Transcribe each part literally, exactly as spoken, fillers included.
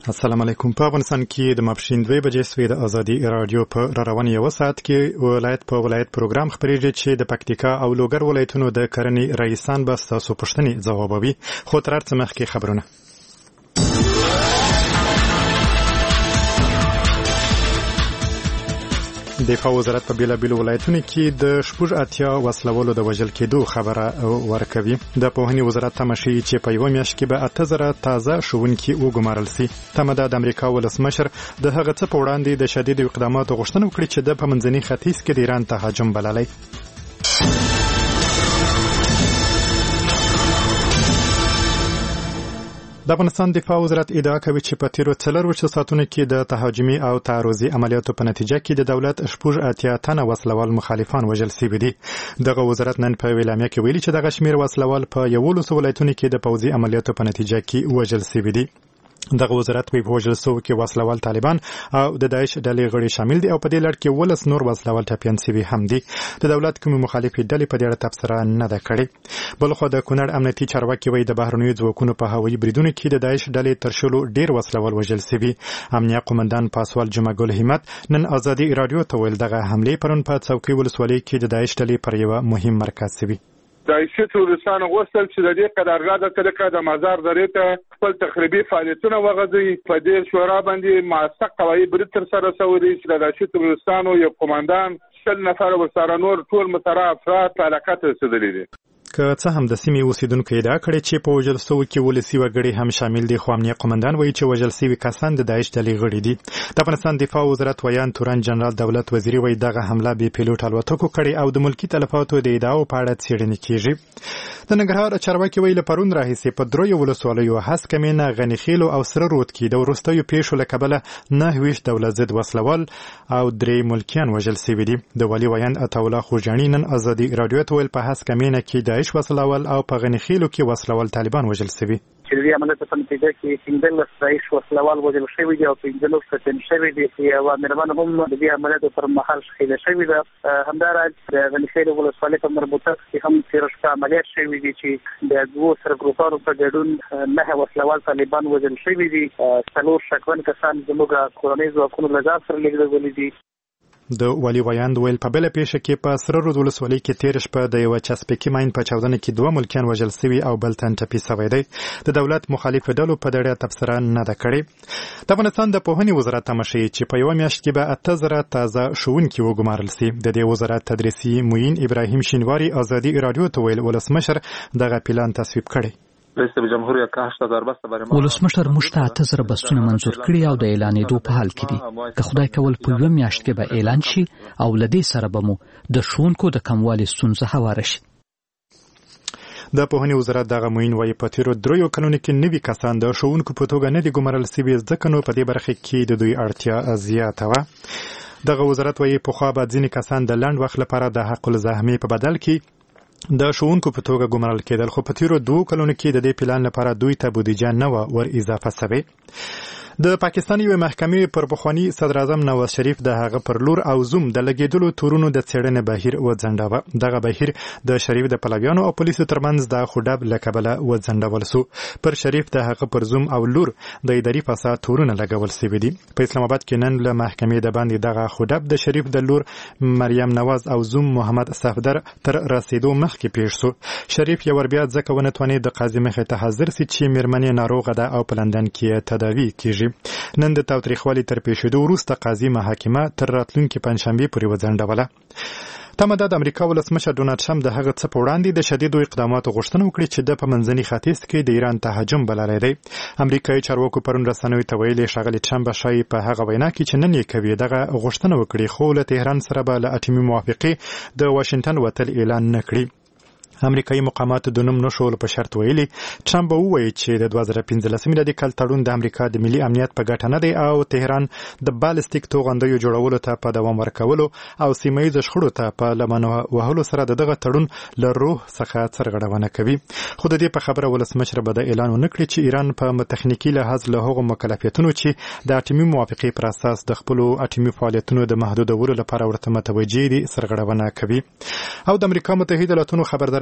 السلام علیکم. په افغانستان کې د ماپښین دوه بجې سوی د ازادي رادیو په را روان یو ساعت کې ولایت په ولایت پروګرام خبرېږي چې د پکتیکا او لوګر ولایتونو د کرنې رئیسان به ستاسو پوښتنې ځوابوي. خو تر هر څه مخکې خبرونه. دفاع وزارت په بیلابیلو ولایتونو کې د شپږ اتیا وسلوالو د وژل کېدو خبره ورکوي. د پوهنې وزارت تمه ښیي چې په یوه میاشت کې به اته زره تازه ښوونکي وګمارل سي. تمه ده د امریکا ولسمشر د هغه څه په وړاندې د شدیدو اقداماتو غوښتنه وکړي چې د په منځني ختیځ کې د ایران تهاجم بللی. د افغانستان دفاع وزارت ادعا کوي چې په تیرو څلرویشتو ساعتونو کې د تهاجمي او تعرضي عملیاتو په نتیجه کې د دولت شپږ اتیا تنه وسلوال مخالفان وژل شوي دي. دغه وزارت نن په اعلامیه کې ویلي چې دغه شمېر وسلوال په یولسو ولایتونو کې د پوځي عملیاتو په نتیجه کې وژل شوي دي. دغه وزارت په وژل شوو کې وسلوال طالبان او د داعش ډلې غړي شامل دي او په دې لړ کې ولس نور وسلوال ټپیان شوي هم دي. د دولت کومې مخالفې ډلې په دې اړه تبصره نه ده کړې. بلخو د کونړ امنیتي چارواکي وایي د بهرنیو ځواکونو په هوایي بریدونو کې د داعش ډلې تر شلو ډېر وسلوال وژل شوي. امنیه قومندان پاسوال جمعه ګل همت نن ازادي رادیو ته ویل دغه حملې پرون په څوکۍ ولسوالۍ کې د داعش ډلې پر یوه مهم مرکز شوي. داعشي تروریستانو غوښتل چې د دې قدرګاه د طریقه د مزار درې ته خپل تخریبي فعالیتونه وغځوي. په دې شورا باندې موثق قواعد برید تر سره شوي دي چې د داعشي تروریستانو یو قومندان شل نفر ورسره نور ټول مترا افراد په علاقه ته رسېدلي دي. که څه هم د سیمې اوسیدونکو ادعا کړې چې په وژل شوو کې ولسي وګړي هم شامل دي، خو امنیه قومندان وایي چې وژل شوي کسان د داعش ډلې غړي دي. د افغانستان دفاع وزارت ویان تورن جنرال دولت وزیري وایي دغه حمله بې پیلوټ الوتکو کړې او د ملکي تلفاتو د ادعاو په اړه څېړنې کېږي. د ننګرهار چارواکي وایي له پرون راهیسې په دریو ولسوالیو هسکمینه، غنیخیلو او سره رود کې د وروستیو پیښو له کبله نهه ویشت دولت ضد وسلوال او درې ملکیان وژل شوي دي. د والي ویان عطاالله خوجاني نن ازادي رادیو ته ویل په هسکمینه کې داعش وسلوال او په غنیخیلو کې وسلوال طالبان وژل شوي. چې د عملیاتو په نتیجه کې پنځلس داعش وسلوال وژل شوي دي او پنځلس ټپیان شوي دي. یوه مېرمن هم د دې عملیاتو پر مهال شهیده شوې ده. همداراز د غنیخیلو ولسوالۍ په مربوطه کې هم تېره شپه عملیات شوي دي چې د دوو سرګروپانو په ګډون نهه وسلوال طالبان وژل شوي دي. څلور شکمن کسان زموږ کورنۍ ځواکونو له ځان سره لېږدولي دي. د والي ویاند ویل په بله پیښه کې په سره رود ولسوالۍ کې تېره شپه د یوه چسپکي ماین په چاودنه کې دوه ملکیان وژل شوي او بل تن ټپي شوی دی. د دولت مخالفو ډلو په دې اړه تبصره نه ده کړې. د افغانستان د پوهنې وزارت تمه ښیي چې په یوه میاشت کې به اته زره تازه ښوونکي وګمارل سي. د دې وزارت تدریسي معین ابراهیم شینواري ازادي رادیو ته ویل ولسمشر دغه پلان تصویب کړی. ولسمشر موږ ته اته زره بسونه منظور کړي او د اعلانېدو په حال کې دي. که خدای کول په یوه میاشت کې به اعلان شي او له دې سره به مو د ښوونکو د کموالي ستونزه هواره شي. د پوهنې وزارت دغه معین وایي په تیرو دریو کلونو کې نوي کسان د ښوونکو په توګه نه دي ګمارل شوي، ځکه نو په دې برخه کې د دوی اړتیا زیاته وه. دغه وزارت وایي پخوا به ځینې کسان د لنډ وخت لپاره د حق الزحمې په بدل کې د ښوونکو په توګه ګمارل کېدل، خو په تیرو دوو کلونو کې د دې پلان لپاره دوی ته بودیجه نه وه ور اضافه شوې. د پاکستان یوې محکمې پر پخواني صدر اعظم نواز شریف د هغه پر لور او زوم د لګېدلو تورونو د څېړنې بهیر وځنډاوه. دغه بهیر د شریف د پلویانو او پولیسو ترمنځ د خوډب له کبله وځنډول سو. پر شریف د هغه پر زوم او لور د اداري فساد تورونه لګول شوي دي. په اسلام آباد کې نن له محکمې د باندې دغه خوډب د شریف د لور مریم نواز او زوم محمد صفدر تر رسیدو مخکې پیښ سو. شریف یو ور بیا ځکه ونه توانید د قاضي مخې ته حاضر سي چې مېرمن ناروغه ده او په لندن کې تداوي کیږي. نن د تاوتریخوالي تر پیښېدو وروسته قاضي محاکمه تر راتلونکي پنجشنبې پورې وځنډوله. تمه ده د امریکا ولسمشر ډونالډ ټرمپ د هغه څه په وړاندې د شدیدو اقداماتو غوښتنه وکړي چې د په منځني ختیځ کې د ایران تهاجم بللی دی. امریکایي چارواکو پرون رسنیو ته ویلي ښاغلي ټرمپ به ښایي په هغه وینا کې چې نن یې کوي دغه غوښتنه وکړي، خو له تهران سره به له اټومي موافقې د واشنګټن وتل اعلان نه کړي. امریکایي مقاماتو د نوم نښولو په شرط ویلي ټرمپ به ووایي چې د دوه زره پنځلسمې میلادي کال تړون د امریکا د ملي امنیت په ګټه نه دی او تهران د بالستیک توغندیو جوړولو ته په دوام ورکولو او سیمه ییزو شخړو ته په لمن وهلو سره د دغه تړون له روح څخه سرغړونه کوي. خو د دې په خبره ولسمشر به د اعلان ونه کړي چې ایران په تخنیکي لحاظ له هغو مکلفیتونو چې د اټومي موافقې پر اساس د خپلو اټومي فعالیتونو د محدودولو لپاره ورته متوجه دي سرغړونه کوي. او د امریکا متحده ایالاتونو خبرداری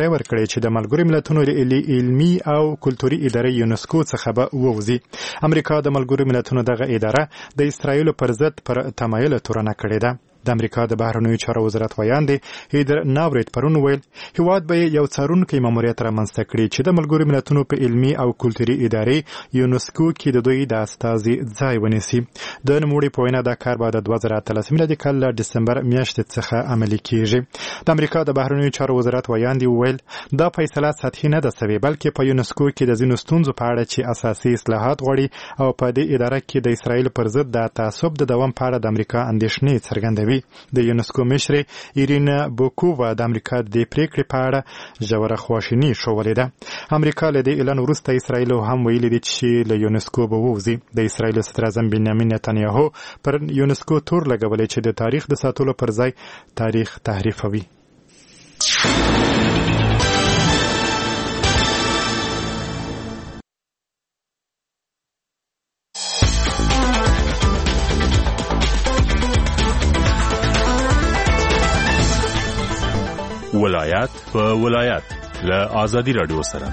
ادارې ورکړې چې د ملګرو ملتونو د علمي او کلتوري ادارې یونسکو څخه به ووځي. امریکا د ملګرو ملتونو دغه اداره د اسرایل پر ضد پر تمایل تورنه کړې ده. د امریکا د بهرنیو چارو وزارت ویاندې هیدر ناورت پرون ویل هیواد به یو څارونکی ماموریت رامنځته کړي چې د ملګرو ملتونو په علمي او کلتوري ادارې یونسکو کې د دوی د استازي ځای ونیسي. د نوموړي په وینا دا کار به د دوه زره اتلسم میلادي کال له ډسمبر میاشتې څخه عملي کیږي. د امریکا د بهرنیو چارو وزارت ویاندې ویل دا فیصله سطحي نه ده سوې بلکې په یونسکو کې د ځینو ستونزو په اړه چې اساسي اصلاحات غواړي او په دې اداره کې د اسرایل پر ضد د تعصب د دوام په اړه د امریکا اندېښنې څرګندوي. د یونسکو مشر ایرینا بوکووا د امریکا د پریکړې په اړه ژوره خواشیني ښودلې ده. امریکا له دې اعلان وروسته اسرایل هم ویلي دي چې له یونسکو به ووځي. د اسرایل صدر اعظم بنیامین نتانیاهو پر یونسکو تور لګولې چې د تاریخ د ساتلو پر ځای تاریخ تحریفوي. ولایت په ولایت له آزادی رادیو سره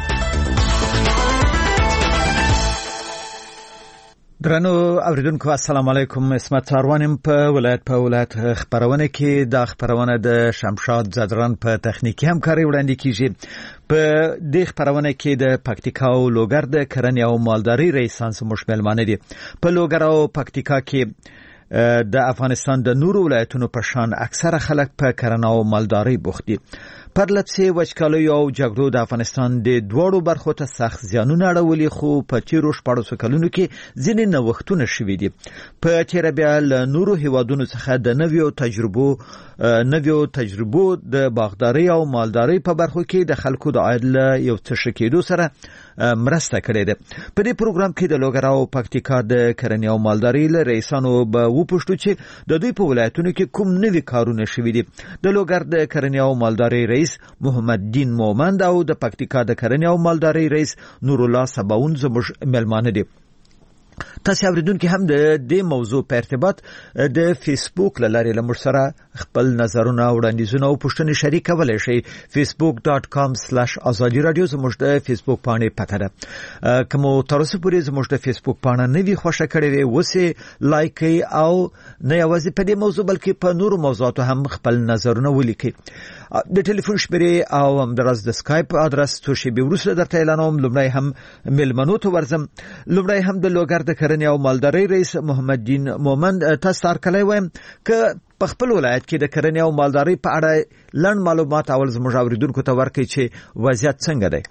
درنو اوریدونکو السلام علیکم. اسمت ساروانم په ولایت په ولایت خبرونه کې د خبرونه د شمشاد زدران په تخنیکی همکاري وړاندې کیږي. په دې خبرونه کې د پکتیکا او لوګر د کرنې او مالداري رئیسان سموش ملمانه دي. په لوګر او پکتیکا کې د افغانستان د نورو ولایتونو په شان اکثره خلک په کرنه او مالداري بوخت دي. پر لڅې وچکالۍ او جګړو د افغانستان د دوړو برخو ته سخت زیانونه اړولي خو په تیرو شپږو کلونو کې ځینې نوښتونه شوي دي. په تیر بیا له نورو هیوادونو څخه د نویو تجربو نویو تجربو د باغداري او مالداري په برخو کې د خلکو د عاید له یو څه ښه کېدو سره مرسته کړې ده. په دې پروګرام کې د لوګر او پکتیکا د کرنې او مالداري له رئیسانو به وپوښتو چې د دوی په ولایتونو کې کوم نوي کارونه شوي دي. د لوګر د کرنې او مالداري رئیس محمد دین مومند او د پکتیکا د کرنې او مالداري رئیس نور الله سباون زموږ ملمانه دي. تاسو اوریدونکو هم د دې موضوع په ارتباط د فیسبوک لارې لمر سره خپل نظرونه او وړاندیزونه او پوښتنې شریک کولای شئ. facebook dot com slash azadi radio زموږ د فیسبوک باندې پته ده. کوم تر اوسه پورې زموږ د فیسبوک باندې نه وی خوښه کړې وي وسه لایک او نه یوازې په دې موضوع بلکې په نورو موضوعاتو هم خپل نظرونه ولیکئ. د ټلیفون شمیرې او همدارس د سکایپ ادرس څو شی به ورسره درته اعلانوم. لومړی هم ملمنو ته ورزم. لومړی هم د لوګر د کرنې او مالداري رئیس محمد دین مومند تاسو تر کله وایم ک په خپل ولایت کې د کرنې او مالداري په اړه لړ معلومات اول زموږ اوریدونکو ته ورکړي چې وضعیت څنګه دی.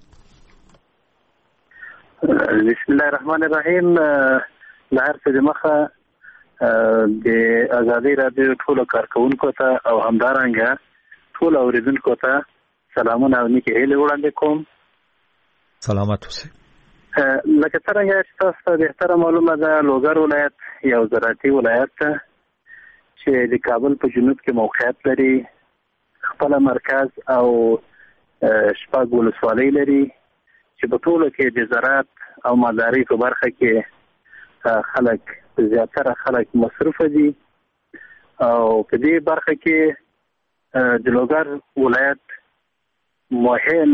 بسم الله الرحمن الرحیم. لهر څه مخه د آزادی رادیو ټول کارکونکو ته او همدارنګه ټول اوریدونکو ته سلامونه او نیکی هیله وړاندې کوم. سلامت اوسئ. لکه څنګه چې تاسو ته بهتره معلومه ده لوګر ولایت یو زراعتي ولایت ده چې د کابل په جنوب کې موقعیت لري. خپل مرکز او شپږ ولسوالۍ لري چې په ټولو کې د زراعت او مالدارۍ په برخه کې خلک زیاتره خلک مصروف دي او په دې برخه کې د لوګر ولایت مهم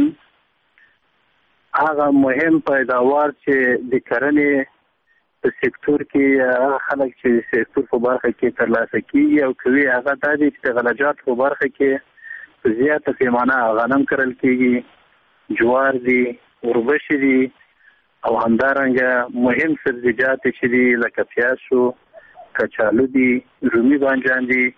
هغه مهم پیداوار چې د کرنې په سکتور کې هغه خلک چې سکتور په برخه کې ترلاسه کیږي او کوي هغه د دې تغلجات په برخه کې په زیاته پیمانه غنم کرل کیږي، جوار دي، وربشې دي او همدارنګه مهم سبزیجات چې دي لکه پیاز شو، کچالو دي، رومي بانجان دي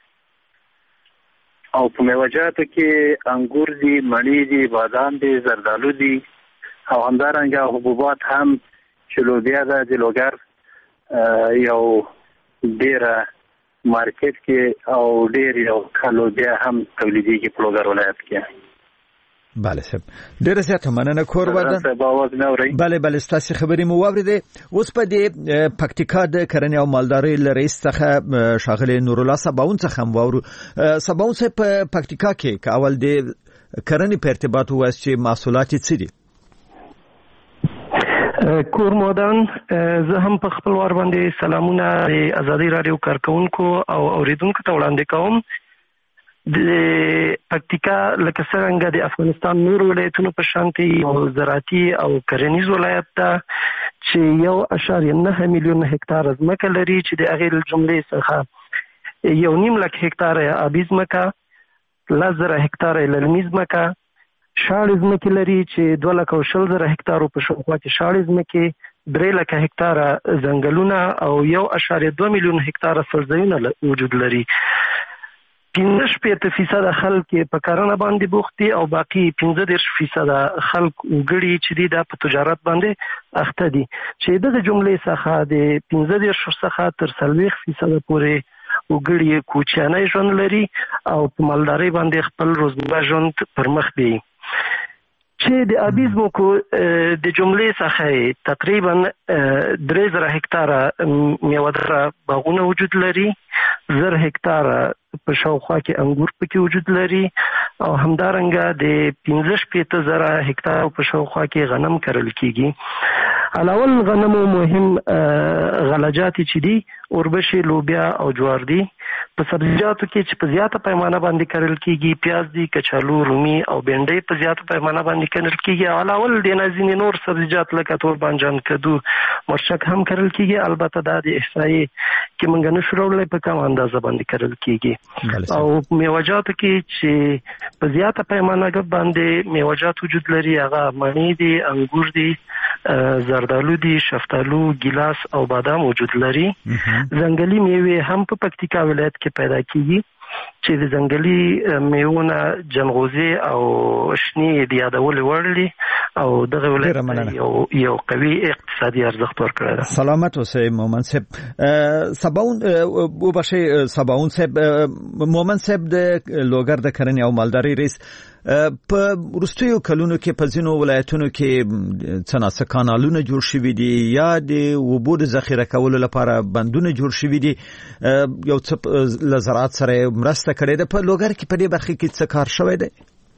او په میوه‌جاتو کې انګور دي، مڼې دي، بادام دي، زردالو دي او همدارنګه حبوبات هم چې لوبیا ده د لوګر یو ډیره مارکیټ کې او ډیر یو لوبیا هم تولیدېږي په لوګر ولایت کې. بله صاحب ډیره زیاته مننه کور ودان. بله بله ستاسو خبرې مو واورېدې. اوس په دې پکتیکا د کرنې او مالدارۍ له رئیس څخه ښاغلی نورالله سباون څخه هم واورو. سباون صاحب په پکتیکا کې که اول د کرنې په ارتباط ووایاست چې محصولات یې څه دي؟ کور مودان زه هم په خپل وار باندې سلامونه د آزادۍ راډیو کارکونکو او اوریدونکو ته وړاندې کوم. د پکتیکا لکه څنګه د افغانستان نور ولایتونو په شانتي یو زراعتي او کرنیز ولایت ده چې یو اشاریه نه میلیون هکتار ځمکه لري چې د هغې جملې څخه یو نیم لک هکتار آبي ځمکه لس زره هکتار للمي ځمکه شاړې ځمکې لري چې دوه لکه او شل زره هکتارو په شاوخوا کې شاړې ځمکې درې لکه هکتاره ځنګلونه او یو اشاریه دوه میلیون هکتاره سرځایونه وجود لري. پنځه شپېته فیصده خلک په کرنه باندې بوخت دي او باقي پنځه دېرش فیصده خلک وګړي چې دي دا په تجارت باندې اخته دي چې دغه جملې څخه د پنځه دېرش څخه تر څلوېښت فیصده پورې وګړي کوچنی ژوند لري او په مالدارۍ باندې خپل روزمره ژوند پر مخ بیایي. چې د آبي ځمکو د جملې څخه تقریبا درې زره هکتاره میوه‌داره باغونه وجود لري، زر هکتاره په شاوخوا کې انګور پکې وجود لري او همدارنګه د پنځه شپېته زره هکتارو په شاوخوا کې غنم کرل کیږي. علاوه غنمو مهم غلجات چې دي اوربشې، لوبیا او جوار دي. په سبزیجاتو کې چې په زیاته پیمانه باندې کرل کیږي پیاز دي، کچالو، رومي او بینډۍ په زیاته پیمانه باندې کرل کیږي. علاوه د نازنین نور سبزیجات لکه تور بانجان، کدو، مرچک هم کرل کیږي. البته دا د احصایې کې موږ نشو راوړلی په کم اندازه باندې کرل کیږي. او میوه‌جاتو کې چې په زیاته پیمانه باندې میوه‌جات وجود لري هغه مڼې دي، انګور دي، زردالو دي، شفتالو، ګیلاس او بادام وجود لري. ځنګلي میوې هم په پکتیکا ولایت کې پیدا کیږي چې د ځنګلي میوونه جنغوزي او شنې د یادولې وړ دي او دغه ولایت یو یو قوي اقتصادي ارزښت ورکړی ده. سلامت اوسئ مومن صاحب. سباون وبخښئ سباون صاحب، مومن صاحب د لوګر د کرنې او مالدارۍ رئیس په وروستیو کلونو کې په ځینو ولایتونو کې څه ناڅه کانالونه جوړ شوي دي یا د اوبو د ذخیره کولو لپاره بندونه جوړ شوي دي، یو څه له زراعت سره مرسته کړې ده. په لوګر کې په دې برخه کې څه کار شوی دی؟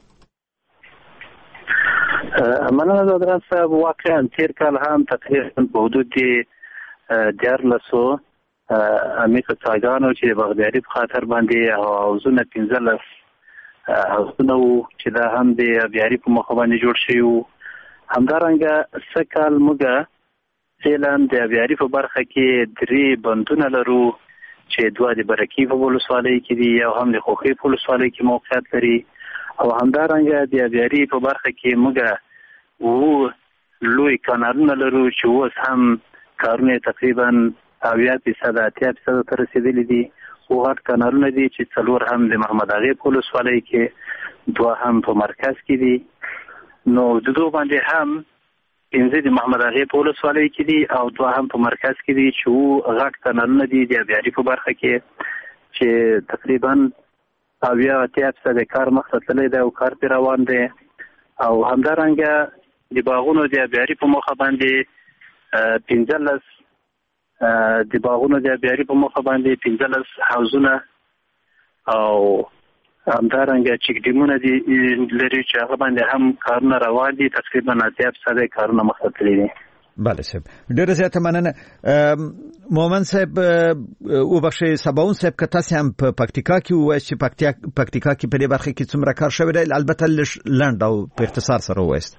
مننه حضرت صاحب. واقعا تیر کال هم تقریبا په حدود دیارلسو امې قطاګانو چې د بغدادي په خاطر باندې حوضونه پنځلس حوضونه وو چې دا هم د ابیاري په مخه باندې جوړ شوي وو. همدارنګه څه کال موږ فعلا د ابیاري په برخه کې درې بندونه لرو چې دوه د برکي په ولسوالۍ کې دي، یو هم د خوخي په ولسوالۍ کې موقعیت لري. او همدارنګه د ابیاري په برخه کې موږ وو لوی کانالونه لرو چې اوس هم کارونه تقریبا اویا فیصده اتیا فیصده ته رسېدلي دي. خو غټ کانالونه دي چې څلور هم د محمد اغې په ولسوالۍ کې، دوه هم په مرکز کې دي. نو د دوه باندې هم پنځه د محمد اغې په ولسوالۍ کې دي او دوه هم په مرکز کې دي چې وو غټ کانالونه دي د ابیاري په برخه کې چې تقریبا اویا اتیا فیصده کار مخته تللی دی او کار پرې روان دی. او همدارنګه د باغونو د ابیاري په مخه باندې پنځلس د باغونو د ابیاري په مخه باندې پنځلس حوضونه او همدارنګه چک ډیمونه دي لري چې هغه باندې هم کارونه روان دي. تقریبا اتیا فیصده کارونه مخته تللي دي. بله صاحب، ډېره زیاته مننه. مومن صاحب وبخښئ سباون صاحب، که تاسې هم په پکتیکا کې ووایاست چې پکتیکا کې په دې برخه کې څومره کار شوی دی، البته لږ لنډ او په اختصار سره ووایاست.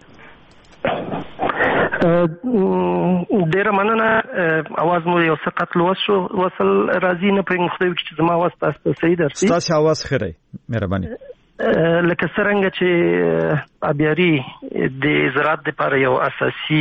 ډیره مننه. اواز مو یو څه قطع وشو، وصل راځي نه پرې مختوي چې زما اواز تاسو ته صحیح درسي. تاسو اواز خیري مهرباني. لکه څنګه چې ابیاري د زراعت لپاره یو اساسي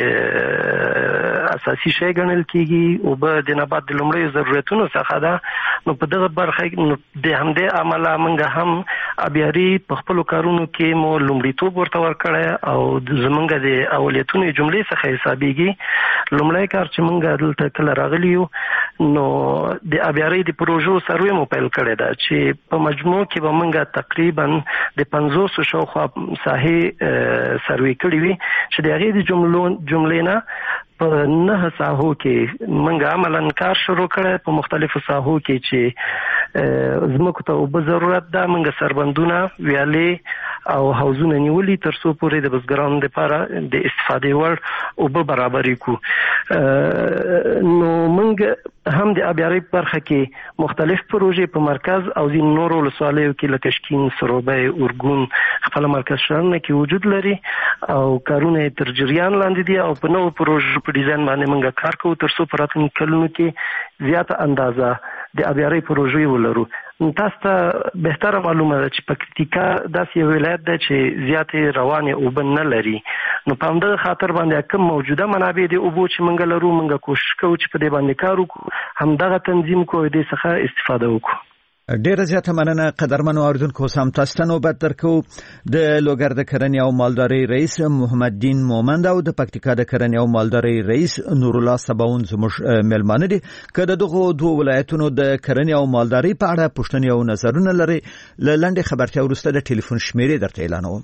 اساسي شی ګڼل کیږي او به د نبات د لومړیو ضرورتونو څخه ده، نو په دغه برخه د همدې عمله موږ هم ابیاري په خپلو کارونو کې مو لومړیتوب ورته ورکړی او زموږ د اولویتونو جملې څخه حسابېږي. لومړی کار چې موږ دلته کله راغلي یو نو د ابیاري د پروژو سروې مو پیل کړی ده چې په مجموع کې به موږ تقریبا د پنځوس شاوخوا ساحې سروې کړې وي چې د هغې د جملو جملې نه په نهه ساحو کې موږ عملاً کار شروع کړی په مختلفو ساحو کې چې زموږ ته اوبه ضرورت ده. موږ سربندونه ویالې او حوضونه نیولي تر څو پورې د بزګرانو لپاره د استفادې وړ اوبه برابرې کړو. نو موږ هم د آبیارۍ په برخه کې مختلف پروژې په مرکز او ځینو نورو ولسوالیو کې لکه شکین، سروبی، اورګون خپل مرکز شانونه کې وجود لري او کارونه تر جریان لاندې دي او په نوو پروژو په ډیزاین باندې موږ کار کوو تر څو په راتلونکي کلونو کې زیاته اندازه د آبیارۍ پروژې ولرو. تاسو ته بهتره معلومه ده چې پکتیکا داسې یو ولایت ده چې زیاتې روانې اوبه نه لري. نو په همدغه خاطر باندې کوم موجوده منابع د اوبو چې موږ لرو موږ کوشش کوو چې په دې باندې کار وکړو، همدغه تنظیم کوو، دې څخه استفاده وکړو. ډیره زیاته مننه قدرمن اوریدونکو. سم تاسو ته نوبت درکو. د لوګر د کرنې او مالدارۍ رئیس محمد دین مومند او د پکتیکا د کرنې او مالدارۍ رئیس نور الله سباون زموږ ملمانه دي. کله دغه دوه ولایتونو د کرنې او مالدارۍ په اړه پوښتنې او نظرونه لري، لاندې خبرتیا وروسته د ټلیفون شمیرې درته اعلانوم.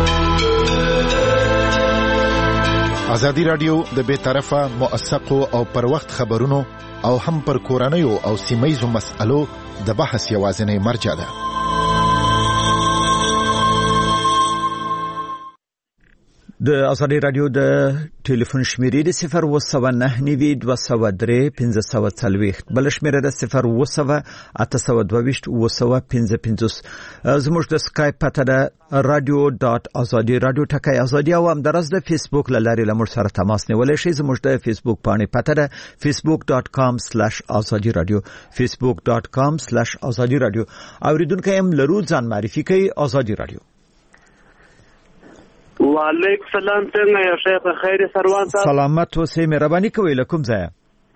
ازادي رادیو د بے طرفه موثقو او پر وخت خبرونو او هم پر کورنیو او سیمایزو مسألو د بحث یوازینی مرجع ده. د ازادي رادیو د ټلیفون شمیرې د صفر و سوه نه نوي دوه سوه درې پنځه سوه څلوېښت، بل شمیره د صفر و سوه اته سوه دوهویشت اوه سوه پنځه پنځوس. زموږ د سکایپ پته ده رادیو ډاټ ازادي رادیو ټکی ازادي او همدارس د فیسبوک له لارې له موږ سره تماس نیولی شئ. زموږ د فیسبوک پاڼې پته ده فیسبوک ډاټ کام سلاش ازادي رادیو فیسبوک ډاټ کام سلاش ازادي رادیو. اوریدونکو هم لرو ځان معرفي کوي. ازادي رادیو. وعلیکم سلام. څنګه یې شیخ خیر سروان صاحب؟ سلامت اوسئ. مهرباني کوئ. له کوم ځایه؟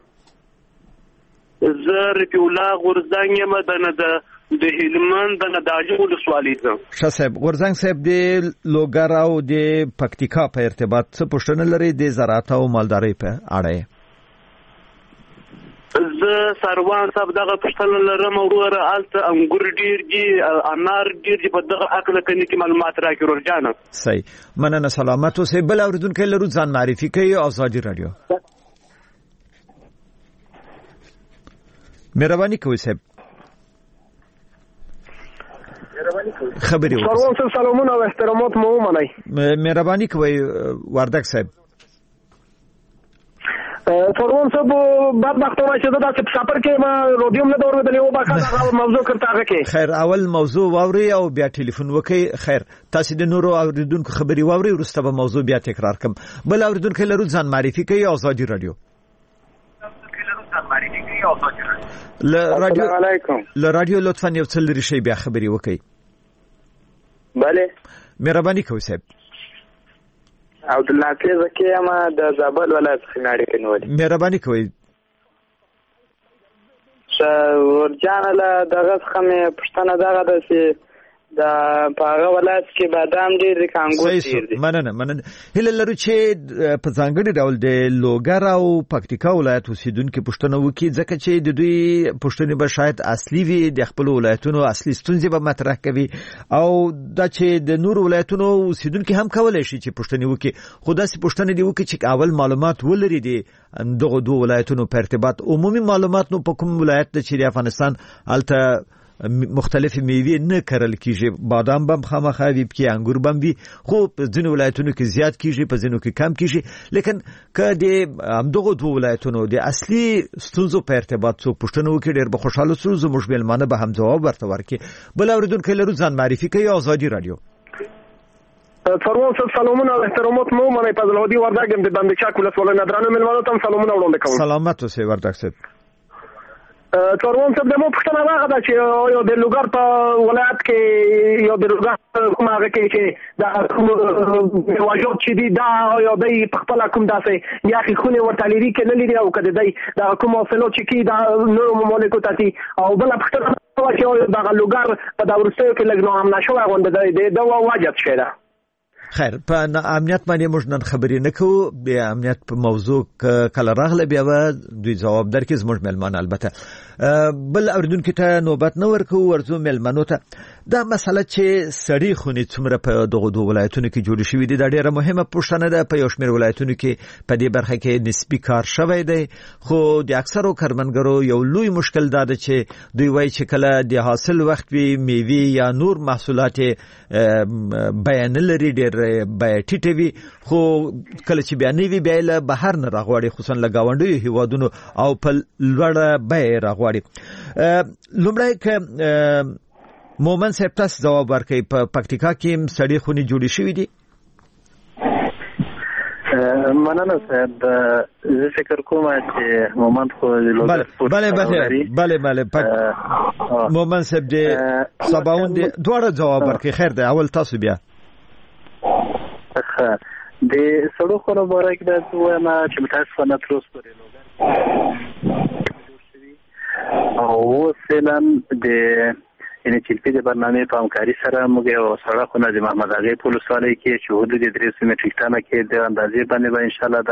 زه رفیع الله غورځنګ یم د د هلمند د نادعلي ولسوالۍ څخه. ښه صاحب غورځنګ صاحب د لوګر او د پکتیکا په ارتباط څه پوښتنه لري د زراعت او مالدارۍ په اړه؟ زه سروان صاحب دغه پوښتنه لرم وروره هلته انګور ډېر دي، انار ډېر دي، په دغه هکله که نیکې معلومات راکړي ورور جانه. صحیح مننه. سلامت اوسئ. بل اورېدونکی لرو ځان معرفي کوي. ازادي رادیو. مهرباني کوئ صاحب. خبرې وکړئ. سروان صاحب سلامونه او احترامات مو ومنئ. مهرباني کوئ وردک صاحب. سروان صاحب بدبختانه چې دا چې سفر کې ما رادیو نه دور ودلې او باقاعده موضوع کرتا هغه کې. خیر اول موضوع واوري او بیا ټلیفون وکړئ. خیر تاسو د نورو اوریدونکو خبري واوري وروسته به موضوع بیا تکرار کوم. بل اوریدونکو لرو ځان معرفي کوي. ازادي رادیو. ل رادیو علیکم. ل رادیو لطفا یو څل لري شی بیا خبري وکړئ. بله مهرباني کوئ صاحب. عبدالناصر زکی اما د زابل ولایت څخه اړیکه نیولې. مهرباني کوئ. ش ورجان له دغه څخه مې پښتنه دغه د سي د پاغه ولایت کې بادام ډیر دي، کانګور ډیر دي. مننه مننه. هله لرو چې په ځانګړي ډول د لوګر او پکتیکا ولایت اوسیدونکو پښتنه وکي ځکه چې د دوی پښتنې به شاید اصلي وي، د خپل ولایتونو اصلي ستونزې به مطرح کوي او دا چې د نور ولایتونو اوسیدونکو هم کولای شي چې پښتنې وکي. خو داسې پښتنه دی وکي چې اول معلومات ولري دي دغه دوه ولایتونو په ارتباط. عمومي معلومات نو په کوم ولایت د چې افغانستان الته مختلف میوې نه کرل کیږي، بادام بم خامخا وي، پکې انګور بم وي، خو په ځینو ولایتونو کې زیات کیږي، په ځینو کې کم کیږي. لیکن که د همدغه دوه ولایتونو د اصلي ستونزو په ارتباط څو پوښتنه وکړي ډېر به خوشاله شو. زموږ مېلمانه به هم ځواب ورته ورکړي. بل اورېدونکی لرو ځان معرفي کوي. ازادي رادیو. سروان صاحب سلامونه او احترامات مو منئ. فضل الهادي وردګ یم د بندچک ولسوالۍ نه درانه مېلمانو ته سلامونه وړاندې کوم. سلامت اوسئ وردګ صاحب. سروان صاحب د مو پښتنه هغه ده چې یو د لوګر په ولایت کې یو د لوګر کوم هغه کې چې دا واجب چې دي دا یو د خپل کوم داسې یا خونه ورته لري کې نه لري او کده دی دا کوم اصلو چې کی دا نور مملکت ته او بل پښتنه چې دا لوګر په دا ورسته کې لګنو هم نشو غونډه دی دا واجب شي. خیر په امنیت باندې موږ نن خبرې نه کوو. بیا امنیت په موضوع کله راغله بیا به دوی جواب درکړي زموږ مېلمانه. البته بل اوریدونکو ته نوبت نه ورکو ورزو ملمنو ته دا مسله چې سړی خونی څومره په دغه دوه ولایتونو کې جوړ شوې دي دا ډیره مهمه پوښتنه ده. په یو شمېر ولایتونو کې په دې برخه کې نسبی کار شوی دی خو د اکثرو کارمندګرو یو لوی مشکل دا ده چې دوی وایي چې کله د حاصل وخت وي میوه یا نور محصولات بیان لري ډیر بیه ټیټه وي خو کله چې بیان وي بیا له بهر نه راغواړي خصوصا له ګاونډیو هیوادونو او په لوړه بیه راغواړي. لومړی که مومن صاحب تاسو جواب ورکړئ په پکتیکا کې سړی خونی جوړې شوې دي؟ مننه صاحب زه فکر کوم چې مومن خو بله بله بله بله مومن صاحب دې سباون دې دواړه جواب ورکړي. خیر دی اول تاسو بیا. ښه د سړو خونو باره کې باید ووایم چې متاسفانه تر اوسه پورې لوګر او اوس فعلا د یعنې چې د برنامې په همکاري سره موږ یو سړه خونه د محمد اغې په ولسوالۍ کې چې حدود درې سوه مټریک ټنه کې د اندازې باندې به انشاءالله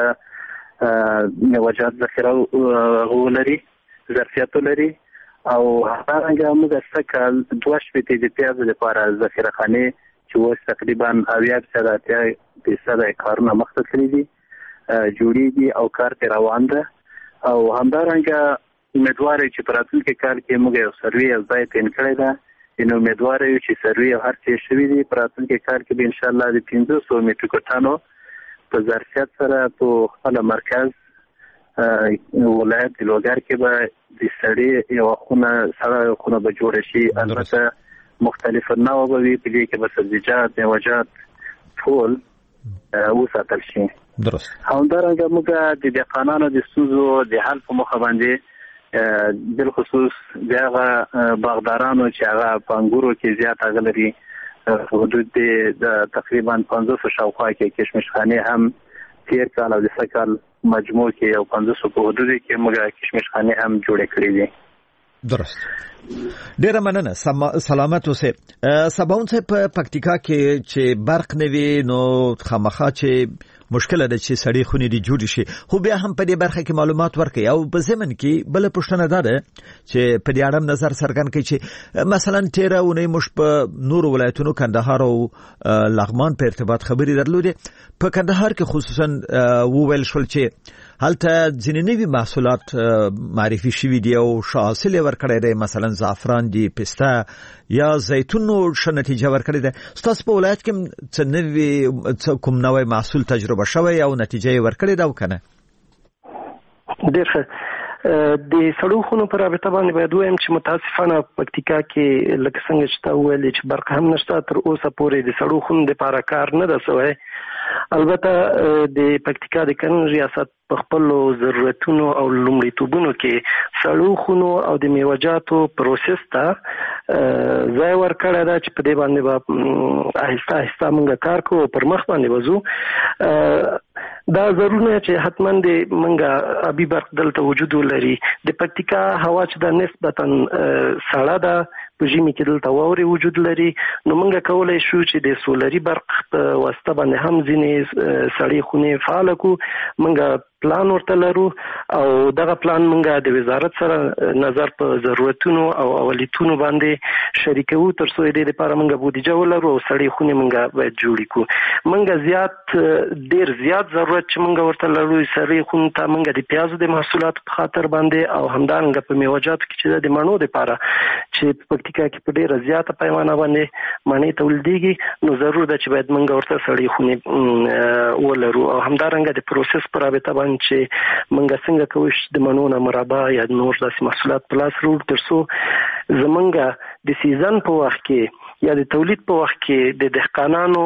د میوه‌جات ذخیره ولري ظرفیت ولري او همدارنګه موږ هسته کال دوه شپېتې د پیازو لپاره ذخیره خانې چې اوس تقریبا اویا فیصده اتیا فیصده کارونه مخته تللي دي جوړېږي او کار پرې روان ده او همدارنګه امیدوار یو چې په راتلونکي کال کې موږ یو سروې یو ځای پین کړی ده نو امیدوار یو چې سروې او هر څه شوي دي په راتلونکي کال کې به انشاءالله د پنځه سوه مټریکو ټنو په ظرفیت سره په خپل مرکز ولایت د لوګر کې به د سړې یو خونه سړه خونه به جوړه شي. البته مختلف نوع به وي په دې کې به سبزیجات میوه‌جات ټول وساتل شي. درست. همدارنګه موږ د دهقانانو د ستونزو د حل په موخه باندې بالخصوص دغه باغدارانو چې هغه په انګورو کې زیات هغه لري حدود د تقریبا پنځوس شاوخوا کې کشمشخانې هم تیر کال او د سږ کال مجموع کې یو پنځوس په حدود کې موږ کشمشخانې هم جوړې کړې دي. درست. ډیره مننه سلامت اوسئ. سباون صاحب په پکتیکا کې چې برق نه وي نو خامخا چې مشکل ده چې سړی خونی دی جوړ شي خو بیا هم په دې برخه کې معلومات ورکړي او په ضمن کې بل پوښتنه ده چې په دې اړه نظر څرګند کړي چې مثلا تیره اونۍ موږ په نور ولایتونو کندهار او لغمان په ارتباط خبري درلودې. په کندهار کې خصوصا وویل شول چې هلته ځینې نوي محصولات معرفي شوي دي او ښه حاصل یې ورکړی دی مثلا زعفران دي پسته یا زیتون ښه نتیجه ورکړې ده. ستاسو په ولایت کې څه نوي کوم نوی محصول تجربه شوی او نتیجه یې ورکړې ده او که نه؟ ډېر ښه. د سړو خونو په رابطه باندې باید ووایم چې متاسفانه پکتیکا کې لکه څنګه چې تا وویلې چې برق هم نشته تر اوسه پورې د سړو خونو دپاره کار نه ده سوی. البته د پکتیکا د قانون ریاست په خپل ضرورتونو او لومړیتوبونو کې سړو خونو او د میوه‌جاتو پروسس ته ځای ورکړی ده چې په دې باندې به آهسته آهسته موږ کار کوو پر مخ باندې وځو. دا ضروري چې حتما د موږ ابي برق دلته وجود ولري. د پکتیکا هوا چې د نسبتا سړه ده په ژمي کې دلته واوري وجود لري نو موږ کولای شو چې د سولري برق په واسطه باندې هم ځینې سړې خونې فعال کړو. موږ پلان ورته لرو او دغه پلان موږ د وزارت سره نظر په ضرورتونو او اولیتونو باندې شریکو تر څو د لپاره موږ بودیجه ولرو او سړې خونې موږ باید جوړې کړو. موږ زیات ډیر زیات ضرورت چې موږ ورته لرو سړې خونې ته موږ د پیازو د محصولاتو په خاطر باندې او همدارنګه په میوه‌جاتو کې چې د مڼو لپاره چې په پکتیکا کې په ډیره زیاته پیمانه باندې مڼې تولیدېږي نو ضرور ده چې باید موږ ورته سړې خونې ولرو او همدارنګه د پروسس په رابطه باندې چې موږ څنګه کوو چې د مڼو نه مربا یا نور داسې محصولات په لاس راوړو تر څو زمونږ د سیزن په وخت کې یا د تولید په وخت کې د دهقانانو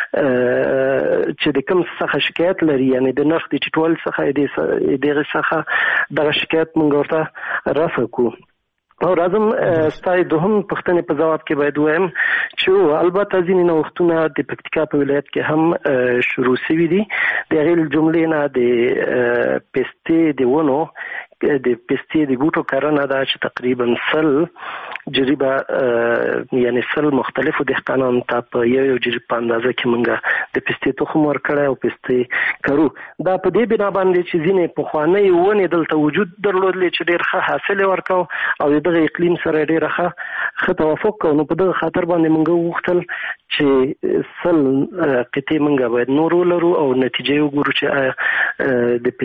چې د کوم څخه شکایت لري یعنی د نرخ د ټیټوالي څخه دغه څخه دغه شکایت موږ ورته رافع کړو. او راځم ستای دوهم پښتنې په جواب کې باید وایم چې البته ځینې نوښتونه د پکتیکا په ولایت کې هم شروع شوي دي. د هغې جملې نه د پستې د ونو د پستې د بوټو کرنه ده چې تقریبا سل جریبه یعنی سل مختلفو دهقانانو ته په یو یو جریب په اندازه کې موږ د پستې تخم ورکړی او پستې کرو. دا په دې بنا باندې چې ځینې پخوانۍ ونې دلته وجود درلودلې چې ډېر ښه حاصل یې ورکاو او د دغه اقلیم سره ډېره ښه ښه توافق کوو. نو په دغه خاطر باندې موږ وغوښتل چې سل قطعې موږ باید نور ولرو او نتیجه یې وګورو چې آیا د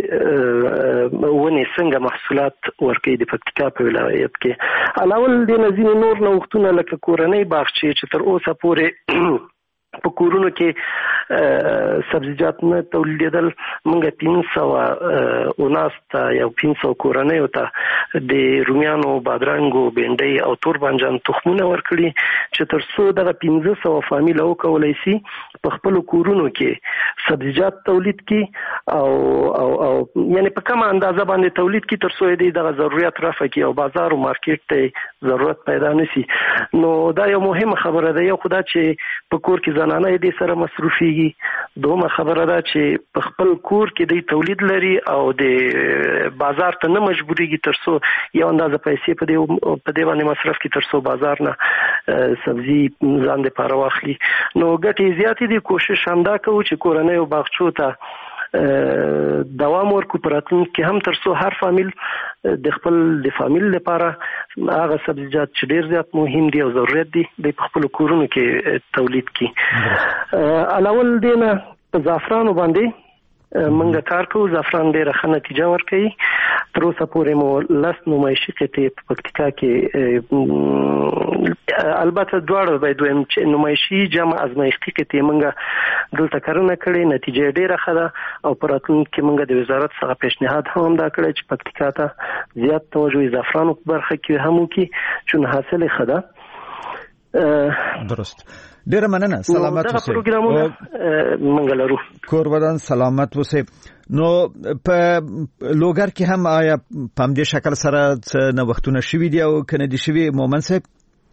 پستې ونې څنګه محصولات ورکوي د پکتیکا په ولایت کې. علاوه له دې نه ځینې نور نوښتونه لکه کورنۍ باغچې چې تر اوسه پورې په کورونو کې سبزیجات نه تولیدېدل، موږ پنځه سوه اوناس ته یا پنځه سوه کورنیو ته د رومیانو، بادرنګو، بینډۍ او تور بانجان تخمونه ورکړي چې تر څو دغه پنځه سوه فامیله وکولی شي په خپلو کورونو کې سبزیجات تولید کړي او او او یعنی په کومه اندازه باندې تولید کړي تر څو یې دغه ضرورت رفع کړي او بازار او مارکیټ ته ضرورت پیدا نه شي. نو دا یو مهمه خبره ده. یو خو دا چې په کور کې زنانه دې سره مصروفیږي، دومره خبره ده چې په خپل کور کې د تولید لري او د بازار ته نه مجبورېږي تر څو یو اندازه پیسې په دې په دې باندې مصرف کړي تر څو بازار نه سبزي ځان دپاره واخلي. نو ګټې زیاتې دي. کوشش همدا کوو چې کورنیو باغچو ته دوام ورکو په راتلونکي کې هم تر څو هر فامیل د خپل د فامیل لپاره هغه سبزیجات چې ډېر زیات مهم دي او ضرورت دي د په خپلو کورونو کې تولید کړي. علاوه له دې نه په زعفرانو باندې منګه کار کوو. زعفران ډېره ښه نتیجه ورکوي. تر اوسه پورې مو لس نمایشي قطعې په پکتیکا کې، البته دواړه باید ویم چې نمایشي جمع ازمایښتي قطعې منګه دلته کرنه کړې، نتیجه یې ډېره ښه ده او په راتلونکي کې منګه د وزارت څخه پیشنهاد هم همدا کړی چې پکتیکا ته زیات توجه زعفرانو په برخه کې هم وکړي چون حاصل یې ښه ده. درست. ډیره مننه. سلامت اوسئ. دا پروګرامونه منګه لرو. کور بدن سلامت اوسئ. نو په لوګر کې هم آیا په دې شکل سره نه وختونه شوي دي او کنه دي شوي مومن صاحب؟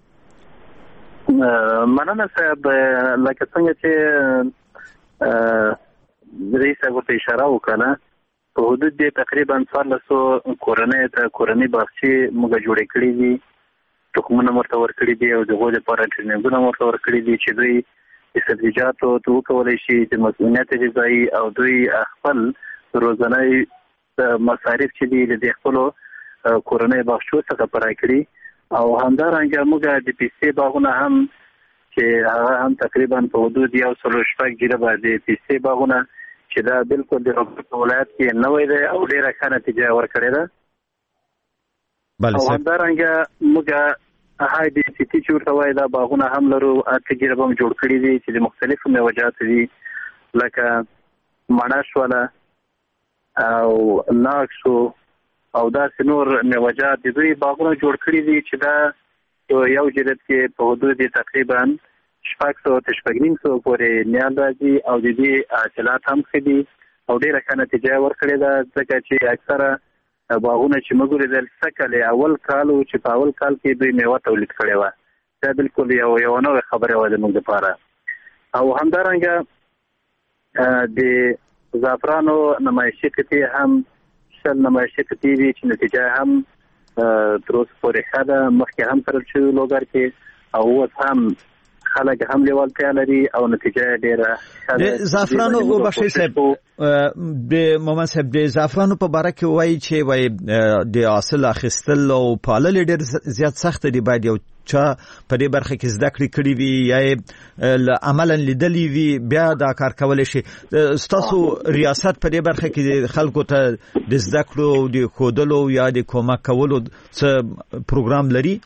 مننه صاحب. لکه څنګه چې رئیس هغه ته اشاره وکړه، په حدود د تقریبا څوارلسو کورنۍ ته کورنۍ باغچې موږ جوړې کړې دي، تخمونه ورته ورکړي دي او دغه لپاره ټریننګونه ورته ورکړي دي چې دوی د سبزیجاتو ته وکولی شي د مسؤلیت غذایي او دوی خپل روزانه مصارف چې دي د خپلو کورنۍ باغچو څخه پوره کړي. او همدارنګه موږ د پیسې باغونه هم چې هغه هم تقریبا په حدود یو سل شپږ جریبه د پیسې باغونه چې دا بالکل د روغتیا ولایت کې نوې ده او ډېره ښه نتیجه ورکړې ده. او همدارنګه موږ هاي دي سيتي چې ورته وایي دا باغونه هم لرو. اته جریبه هم جوړ کړي دي چې د مختلفو میوه‌جات دي لکه مڼه شوله او ناکسو او داسې نور میوه‌جات دي. دوی باغونه جوړ کړي دي چې دا یو جریب کې په حدود تقریبا شپږ سوه تر شپږ نیم سوه پورې نیال راځي او د دې حاصلات هم ښه دي او ډېره ښه نتیجه ورکړې ده. ځکه چې اکثره باغونه چې موږ لیدل سکل اول کال او چې په اول کال کې دوی میوه تولید کړې وه. دا بالکل یو یو نوې خبره وه زموږ لپاره. او همدارنګه د زعفرانو نمایشي قطعې هم شل نمایشي قطعې دي چې نتیجه هم تر اوسه پورې ښه ده. مخکې هم کرل شوي لوګر کې او اوس هم خلک هم لیوالتیا لري او نتیجه ډېره د زعفرانو او بشي صاحب د مومن صاحب د زعفرانو په باره کې وایي چې وایي د حاصل اخیستل او پالل ډېر زیات سخت دي. باید یو چا په دې برخه کې زده کړې کړې وي یا عملاً لیدلی وي بیا دا کار کولی شي. ستاسو ریاست په دې برخه کې خلکو ته د زده کړو د ښودلو یا د کومک کولو څه پروګرام لري؟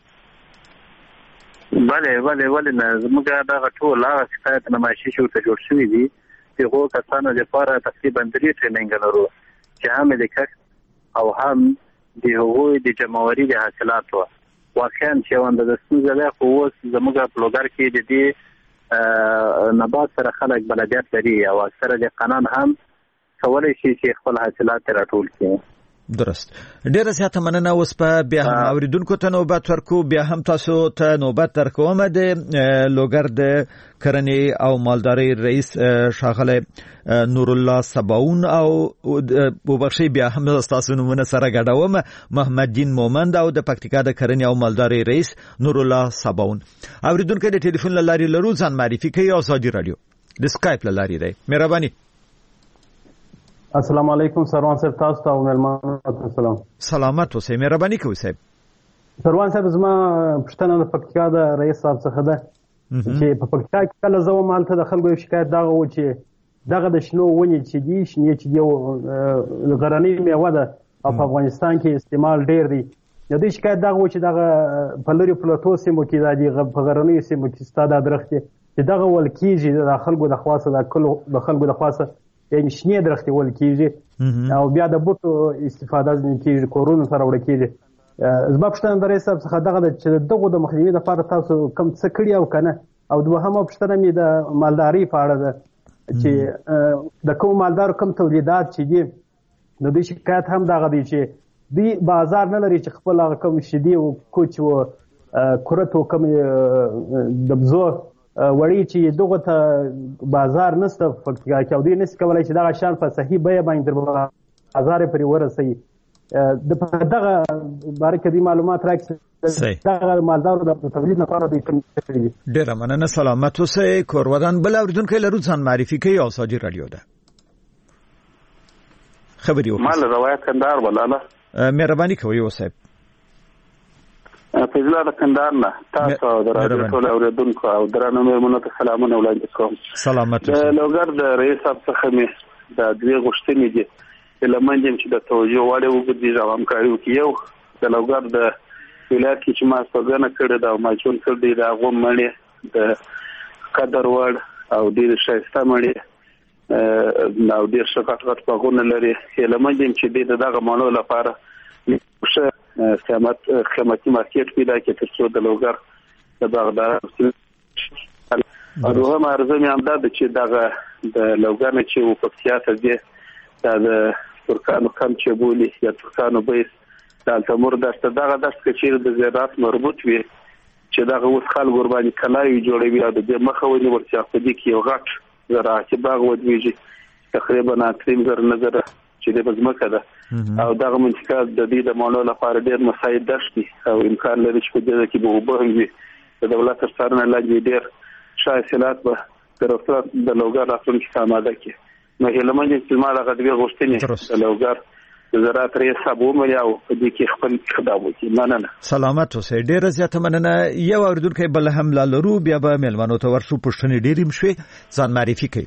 بله بله ولې نه. زموږ دغه ټول هغه شکایت نمایشي چې ورته جوړ شوي دي د هغو کسانو لپاره تقریبا درې ټریننګ لرو چې هم د کښت او هم د هغوی د جمعوري د حاصلاتو. واقعا چې یو اندازه ستونزه ده خو اوس زموږ په لوګر کې د دې نبات سره خلک بلدیت لري او اکثره دهقانان هم کولی شي چې خپل حاصلات راټول کړي. درست. ډیره زیاته مننه. اوس په بیا هم اوریدونکو ته نوبت ورکو. بیا هم تاسو ته نوبت درکوم. د لوګر د کرنې او مالدارۍ رئیس ښاغلی نور الله سباون او وبخښئ بیا هم ستاسو نومونه سره ګډوم، محمد دین مومند او د پکتیکا د کرنې او مالدارۍ رئیس نور الله سباون. اوریدونکو د ټلیفون له لارې لرو ځان معرفي کوي. آزادي رادیو د سکایپ له لارې دی. مهرباني. السلام علیکم سروان صاحب، تاسو ته او مېلمانو ته سلام. سلامت اوسئ. مهرباني کوئ صاحب. سروان صاحب زما پوښتنه د پکتیکا د رئیس صاحب څخه ده چې په پکتیکا کې کله زه وم هلته د خلکو یو شکایت دغه و چې دغه د شنو ونې چې دي شنې چې دي غرنۍ میوه ده او په افغانستان کې استعمال ډېر دی. د دې شکایت دغه و چې دغه په لرې پلاتو سیمو کې دا دي په غرنیو سیمو کې ستا دا درختې چې دغه ول کېږي د خلکو د خوا څخه د خلکو د خوا څخه یعنې شنې درختې ول کېږي او بیا د بوټو استفاده ځینې کېږي، کورونو سره وړه کېږي. زما پوښتنه د رئیس صاحب څخه دغه ده چې دغو د مخنیوي لپاره تاسو کوم څه کړي او که نه؟ او دوهمه پوښتنه مې د مالدارۍ په اړه ده چې د کوم مالدارو کوم تولیدات چې دي د دوی شکایت هم دغه دی چې دوی بازار نه لري چې خپل هغه کوم شیدې او کوچ او کورت او کوم د بزو وړي چې دغه ته بازار نشته پکتیکا کې او دوی نشي کولی چې دغه شیان په صحیح بیه باندې در بازار یې پرې ورسوي. د په دغه باره کې دوی معلومات راکړي دغه مالدارو د تولید لپاره دوی کوم څه کړي دي. ډېره مننه. سلامت اوسئ. کورودان بل اورېدونکی لرو ځان معرفي کوي. آزادي رادیو ده. خبرې وکړئ. ما له روایت کندهار ولاله. مهرباني کوئ صاحب. فضله د کندهار نه تاسو د راډیو ټول اوریدونکو او درنو مېلمنو ته سلامونه وړاندې کوم. سلامت اوسئ. د لوګر د رئیس صاحب څخه مې د دوی غوښتنې دي لمنځ چې د توجه وړ وګړي او همکاري وکړي. یو د لوګر د ولایت کې چې ما څنګه کړی دا ما چون کړی دا غو مړی د قدر وړ او ډیر شایسته مړی نو ډیر شکات غټ پغونه لري. لمنځ چې دغه مانو لپاره څه قیمت قیمتي مارکیټ پیدا کړي ترڅو د لوګر د بغداد او هم ارزمه امداد چې دغه د لوګر نه چې په پکتیا ته دی دا د ترکانو کم چې بولی یا ترکانو بیس د التمور دسته دغه دسته چې د زراعت مربوط وي چې دغه اوس خلک قرباني کلای جوړوي او د مخه ونی ورته په دې کې یو غټ زراعتي باغ ودیږي تقریبا اتریم زر نظر چې د بزمکه ده او دغه منطقه د دې د مالو لپاره ډېر مساعد دشتي او امکان لري چې په دې کې به وبهوي د دولت تر څارنې لاندې ډېر شایسته به ترڅو د لوګر راتلونکي آماده کړي. نو هلمند چې ما دغه دوی غوښتنې د لوګر د زراعت رئیس صاحب ومري او په دې کې خپل خدمت وکړي. مننه. سلامت اوسئ. ډېره زیاته مننه. یو اوریدونکی بل هم لرو بیا به مېلمنو ته ورشو. پوښتنې ډېرې مشوي. ځان معرفي کوي.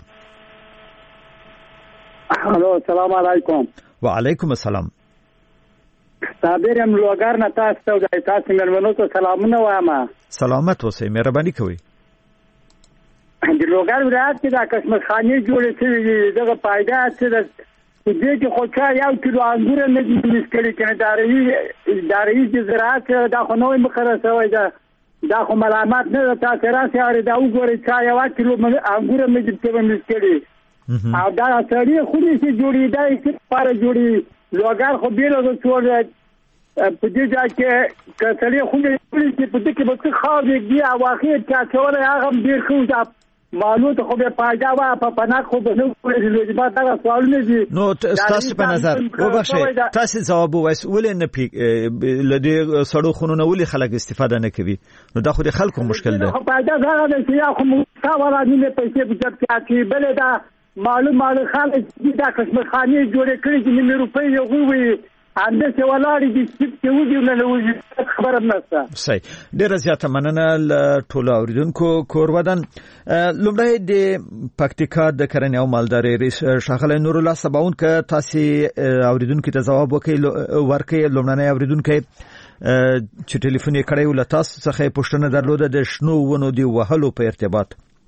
الو السلام علیکم. وعلیکم السلام. صابر ام لوګر نه تاسو ته تاسو مېلمنو ته سلامونه وایم. سلامت اوسئ. مهرباني کوئ. د لوګر ولایت کې د کشمخانې جوړې شوې دي دغه پایدا څه ده دې کې خو چا یو کیلو انګور نه دي مسکلي کنه داري داري د زراعت دا خو نوې مخره شوی ده دا خو ملامت نه ده تاسو راځي اړ دا وګورئ چا یو کیلو انګور نه دي په مسکلي او دا سړی خو دې چې جوړې دی چې پاره جوړې لوګر خو بیره د څور په دې ځای کې کتلې خو دې چې په دې کې به څه خاورې دی او واخیر چې څوره هغه ډیر خو معلومات خو به پایدا وا په پناه خو به نو کولې ما دا سوالونه دي. نو تاسو په نظر وبخښئ تاسو جواب وایس ولې نه پی لدی سړو خونونه ولې خلک استفاده نه کوي؟ نو دا خو د خلکو مشکل ده. خو پایدا هغه چې یا خو مستوره نه پیسې په ځب کې بل دا معلوم معلوم خلک دا قسم خاني جوړې کړې چې نیمه روپۍ یو وي انده چې ولاړې دي چې وځي نه وځي خبره نشته. صحیح. ډېره زیاته مننه ټول اوریدونکو. کورودان لومړی د پکتیکا د کرنې او مالدارۍ رئیس ښاغلی نور الله سباون که تاسو اوریدونکو ته ځواب وکړئ ورکړئ. لومړنی اوریدونکی چې ټلیفون یې کړی و له تاسو څخه یې پوښتنه درلوده د شنو ونو د وهلو په ارتباط.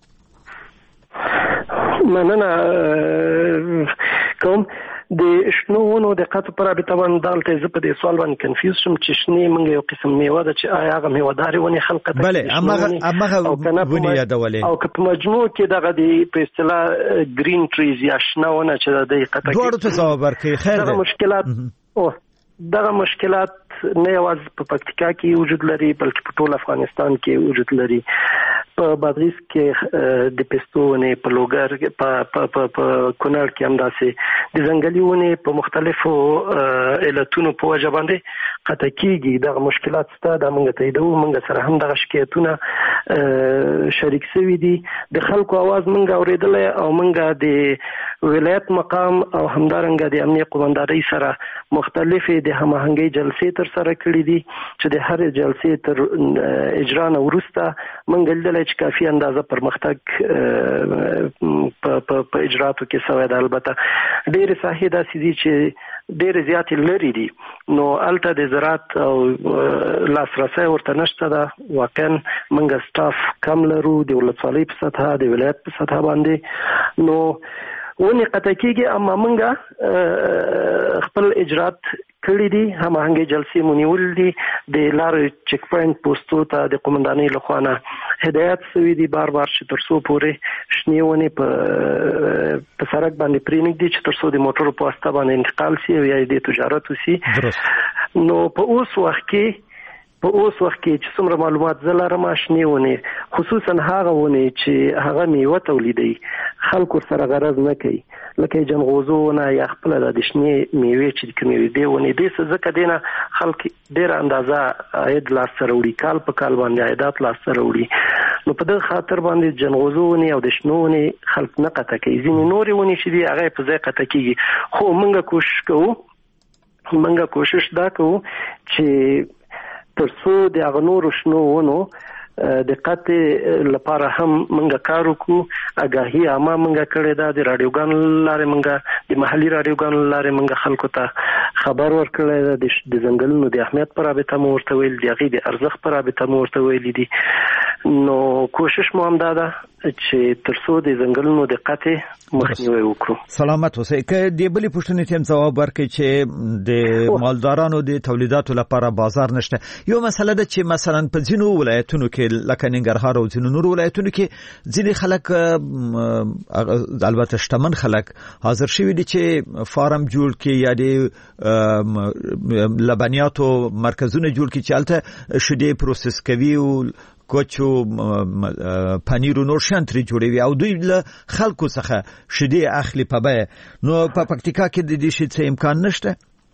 مننه کوم د شنو ونو د قطو پر رابطه باندې دالته زه په دې سوال باندې کنفیوز شم چې شنې موږ یو قسم میوه ده چې آیا هغه میوهداري ونې خلق ته بله امغه امغه ونې یادولې او که په مجموع کې دغه د په اصطلاح ګرین ټریز یا شنه ونه چې د قطه دوړو ته ځواب ورکړي. خیر ده. مشکلات او دغه مشکلات نه یوازې په پکتیکا کې وجود لري بلکې په ټول افغانستان کې وجود لري. په بادغیس کې د پستونې په لوګر په په په کونړ کې هم داسې د ځنګلي ونې په مختلفو علتونو په وجه باندې قطع کیږي. دغه مشکلات شته، دا موږ ته یو موږ سره هم دغه شکایتونه شریک شوي دي. د خلکو आवाज موږ اوریدلې او موږ د ولایت مقام او همدارنګه د امنیه قومندانۍ سره مختلفې د هماهنګۍ جلسې تر سره کړې دي چې د هر جلسې تر اجرا نه وروسته موږ لیدل چې کافي اندازه پرمختګ په په اجراتو کې شوی دی. البته ډېرې ساحې داسې دي چې ډېرې زیاتې لرې دي، نو هلته د زراعت او لاسرسی ورته نشته ده. واقعا موږ سټاف کم لرو د ولسوالۍ په سطحه، د ولایت په سطحه باندې، نو ونې قطع کېږي. اما موږ خپل اجرات کړي دي، هماهنګۍ جلسې مو نیولې دي، د لارې چک پوینټ پوسټو ته د قومندانۍ لخوا نه هدایت شوي دي بار بار چې تر څو پورې شنې ونې په په سړک باندې پرېنږدي چې تر څو د موټرو په واسطه باندې انتقال شي او یا د تجارت وشي. نو په اوس وخت کې په اوس وخت کې چې څومره معلومات زه لرم، شنې ونې خصوصا هغه ونې چې هغه میوه تولیدوي خلکو سره غرض نه کوي، لکه جنغوزو ونه یا خپل د شنې میوې چې کومې دي ونې دي څه ځکه دینه خلک ډېره اندازه عاید لاسته راوړي، کال په کال باندې عایدات لاسته راوړي. نو په دغه خاطر باندې جنغوزو ونې او د شنو ونې خلک نه قطع کوي. ځینې نورې ونې چې دي هغه په ځای قطع کېږي. خو موږ کوشش کوو موږ کوشش دا کوو چې تر څو د هغه نورو شنو ونو د قطع لپاره هم موږ کار وکړو. آګاهي عامه موږ کړې ده، د راډیوګانو لارې موږ د محلي راډیوګانو لارې موږ خلکو ته خبر ورکړی ده. د ځنګلونو د اهمیت پر رابطه مو ورته ویل دي، هغې د ارزښت پر رابطه مو ورته ویلي دي. نو کوشش مو هم دا ده چې تر څو د ځنګلونو د قطع مخنیوی وکړو. سلامت اوسئ. که د بلې پوښتنې ته هم ځواب ورکړئ چې د مالدارانو د تولیداتو لپاره بازار نشته. یو مسله ده چې مثلا په ځینو ولایتونو کې لکه ننګرهار او ځینو نورو ولایتونو کې ځینې خلک البته شتمن خلک حاضر شوي دي چې فارم جوړ کړي یا د لبنیاتو مرکزونه جوړ کړي چې هلته شیدې پروسس کوي او کوچو پنیر نور شان تری جوړوي او دوی له خلکو څخه شیدې اخلي په بیه. نو په پکتیکا کې د دې شي څه امکان نشته؟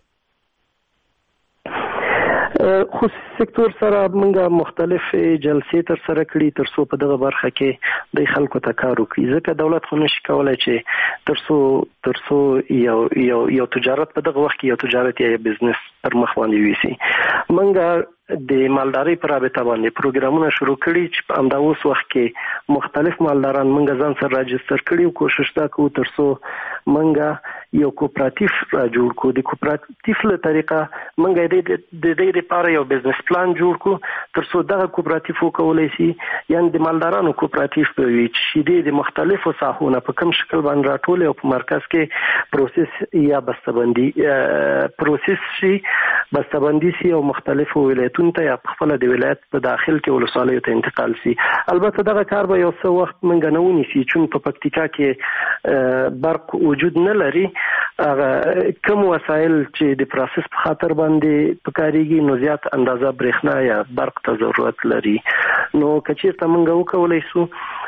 خصوصي سکتور سره موږ مختلف جلسې تر سره کړي تر څو په دغه برخه کې د خلکو ته کار وکړي، ځکه دولت خو نشي کولای چې تر څو تر څو یو یو یو تجارت په دغه وخت کې یو تجارت یا بزنس پر مخ باندې ویسي. موږ د مالدارۍ پر رابطه باندې پروګرامونه شروع کړي چې په همدا اوس وخت کې مختلف مالداران موږ ځان سره راجستر کړي او کوشش دا کوو تر څو موږ یو کوپراتیف را جوړ کړو. د کوپراتیف له طریقه موږ د دې لپاره یو بزنس پلان جوړ کړو تر څو دغه کوپراتیف وکولای شي، یعنی د مالدارانو کوپراتیف په وی چې د مختلفو ساحونو په کوم شکل باندې راټول او په مرکز کې پروسس یا بسته‌بندي پروسس شي بسته‌بندي شي او مختلفو ولایتونو ته یا خپل د ولایت په داخل کې ولسوالیو ته انتقال شي. البته دغه کار به یو څه وخت موږ نه ونیسي چې په پکتیکا کې برق وجود نه لري. کوم وسایل چې د پروسس په خاطر باندې پکاريږي نو زیات اندازه برېښنا یا برق ته ضرورت لري. نو کچېرته موږ وکولای شو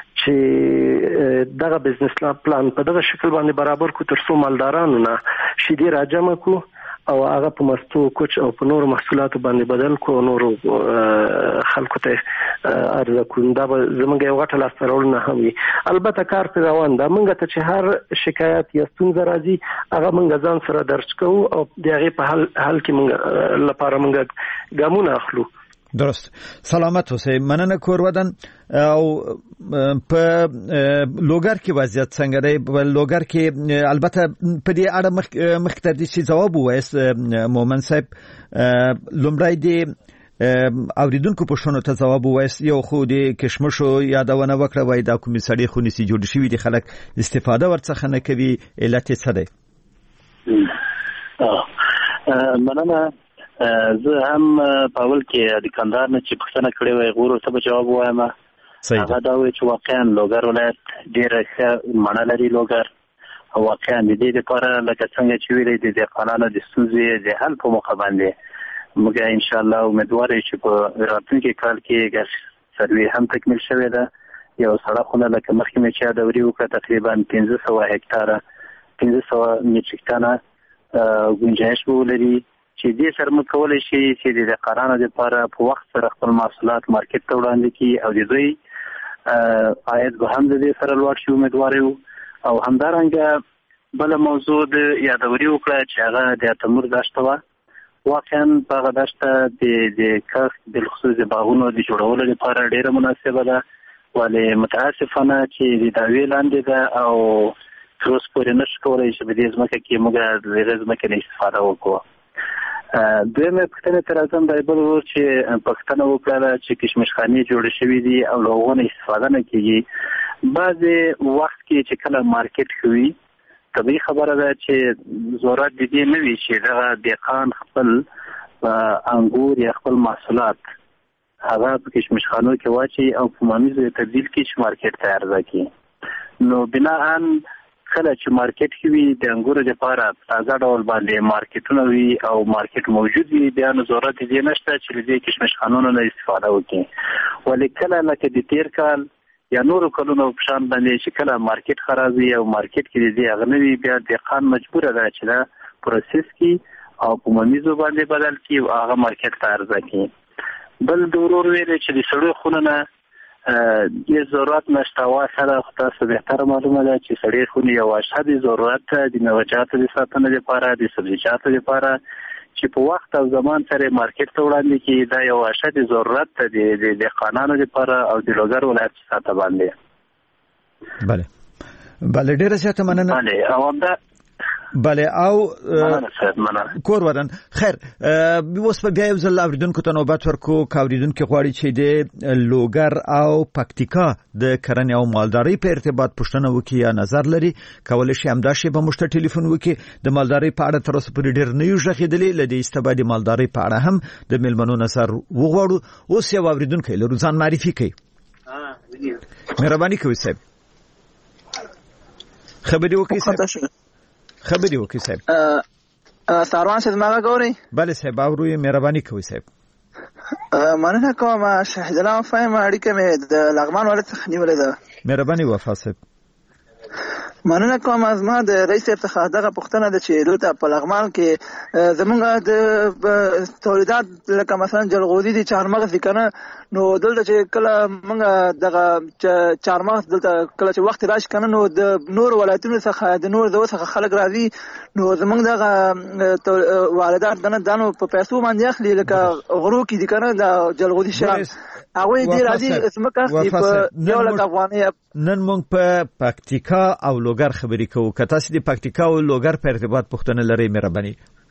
چې دغه بزنس پلان په دغه شکل باندې برابر کو تر څو مالدارانو نه شیدې راجمع کو او هغه په مستو کوچ او په نورو محصولاتو باندې بدل کو، نورو خلکو ته ارزه کو. دا زموږ یو غټه لاسته راوړنه هم وي. البته کار په روان ده. موږ ته چې هر شکایت یا ستونزه راځي هغه موږ ځان سره درج کوو او د هغې په حل حل کې موږ لپاره موږ ګامونه اخلو. درست. سلامت اوسئ. مننه کورودن. او په لوګر کې وضعیت څنګه دی؟ په لوګر کې البته په دې اړه مخکې تر دې چې ځواب ووایست مومن صاحب، لومړی د اوریدونکو پوښتنو ته ځواب ووایست. یو خو د کشمشو یادونه وکړه، وایي دا کومې سړې خونې چې جوړې شوي دي خلک استفاده ورڅخه نه کوي، علت یې څه دی؟ مننه. زه هم په اول کې د کندهار نه چې پوښتنه کړې وای غوړو ته به جواب وایم. هغه دا وایي چې واقعا لوګر ولایت ډېره ښه مڼه لري لوګر واقعا د دې لپاره لکه څنګه چې ویلې د دهقانانو د ستونزې د حل په موخه باندې موږ ان شاء الله امیدوار یو چې په راتلونکي کال کې ګس سروې هم تکمیل شوې ده. یو سړکونه لکه مخکې مې چې یادوري وکړه تقریبا پنځه سوه هکتاره پنځه سوه میټریک ټنه ګنجایش به ولري چې دې سره موږ کولی شي چې د دهقانانو لپاره په وخت سره خپل محصولات مارکیټ ته وړاندې کړي او د دوی عاید به هم د دې سره لوړ شي امیدوار یو. او همدارنګه بله موضوع د یادوري وکړه چې هغه د اتمور دښته وه. واقعا په هغه دښته د کښت بالخصوص د باغونو د جوړولو لپاره ډېره مناسبه ده، ولې متاسفانه چې د دعوې لاندې ده او تر اوسه پورې نشو کولی چې په دې ځمکه کې موږ د هغې ځمکې نه استفاده وکړو. دویمه پوښتنې ته راځم، دا بل ورور چې پوښتنه وکړله چې کشمشخانې جوړې شوي دي او له هغو نه استفاده نه کېږي. بعضې وخت کې چې کله مارکیټ ښه وي طبیعي خبره ده چې ضرورت د دې نه وي چې دغه دهقان خپل انګور یا خپل محصولات هغه په کشمشخانو کې واچي او په ممیزو یې تبدیل کړي چې مارکیټ ته عرضه کړي. نو بناءً کله چې مارکیټ کې وي د انګورو لپاره تازه ډول باندې مارکیټونه وي او مارکیټ موجود وي، بیا نو ضرورت یې دې نشته چې له دې کشمشخانونو نه استفاده وکړي. ولې کله لکه د تېر کال یا نورو کلونو په شان باندې چې کله مارکیټ خراب وي او مارکیټ کې د دې هغه نه وي، بیا دهقان مجبوره ده چې دا پروسس کړي او په ممیزو باندې بدل کړي او هغه مارکیټ ته عرضه کړي. بل د ورور ویلې چې د سړو خونه نه یې ضرورت نشته، واخله خو تاسو بهتره معلومه ده چې سړې خونې یو اشد ضرورت ده د میوه‌جاتو د ساتنې لپاره، د سبزیجاتو لپاره چې په وخت او زمان سره مارکیټ ته وړاندې کړي. دا یو اشد ضرورت ده د دهقانانو لپاره او د لوګر ولایت په ساته باندې. بله بله ډېره زیاته مننه. بله او همدا بله او کور ودان خیر. اوس په بیا یو ځل اوریدونکو ته نوبت ورکو که اوریدونکي غواړي چې د لوګر او پکتیکا د کرنې او مالدارۍ په ارتباط پوښتنه وکړي یا نظر لري، کولی شي همدا شی به موږ ته ټلیفون وکړي. د مالدارۍ په اړه تر اوسه پورې ډېر نه یو غږېدلي، له دې استفادې د مالدارۍ په اړه هم د میلمنو نظر وغواړو. اوس یو اوریدونکی لرو، ځان معرفي کوي. مهرباني کوئ صاحب، خبرې وکړئ صاحب. خبرې وکړئ صاحب. ساروان صاحب ما غواړئ؟ بله صاحب اورو، مهرباني کوئ صاحب. مننه کوم شهید الله فایم، اړیکه مې د لغمان ولایت څخه نیولې ده. مهرباني وفا صاحب. مننه کوم. زما د رئیس صاحب څخه دغه پوښتنه ده چې دلته په لغمان کې زمونږ د تولیدات لکه مثلا جلغوزي دي، چهارمغز دي کنه، نو دلته چې کله موږ دغه چهارمغز دلته کله چې وخت راشي کنه، نو د نور ولایتونو څخه د نور د څخه خلک راځي، نو زمونږ دغه واردات دنه دانو په پیسو باندې اخلي، لکه غرو کې دي کنه د جلغوزي شراب هغه دې راځي اسمکه په یو لک افغاني. نن موږ په پکتیکا او لوګر خبرې کوو، که تاسو د پکتیکا او لوګر په ارتباط پوښتنه لرئ مهرباني.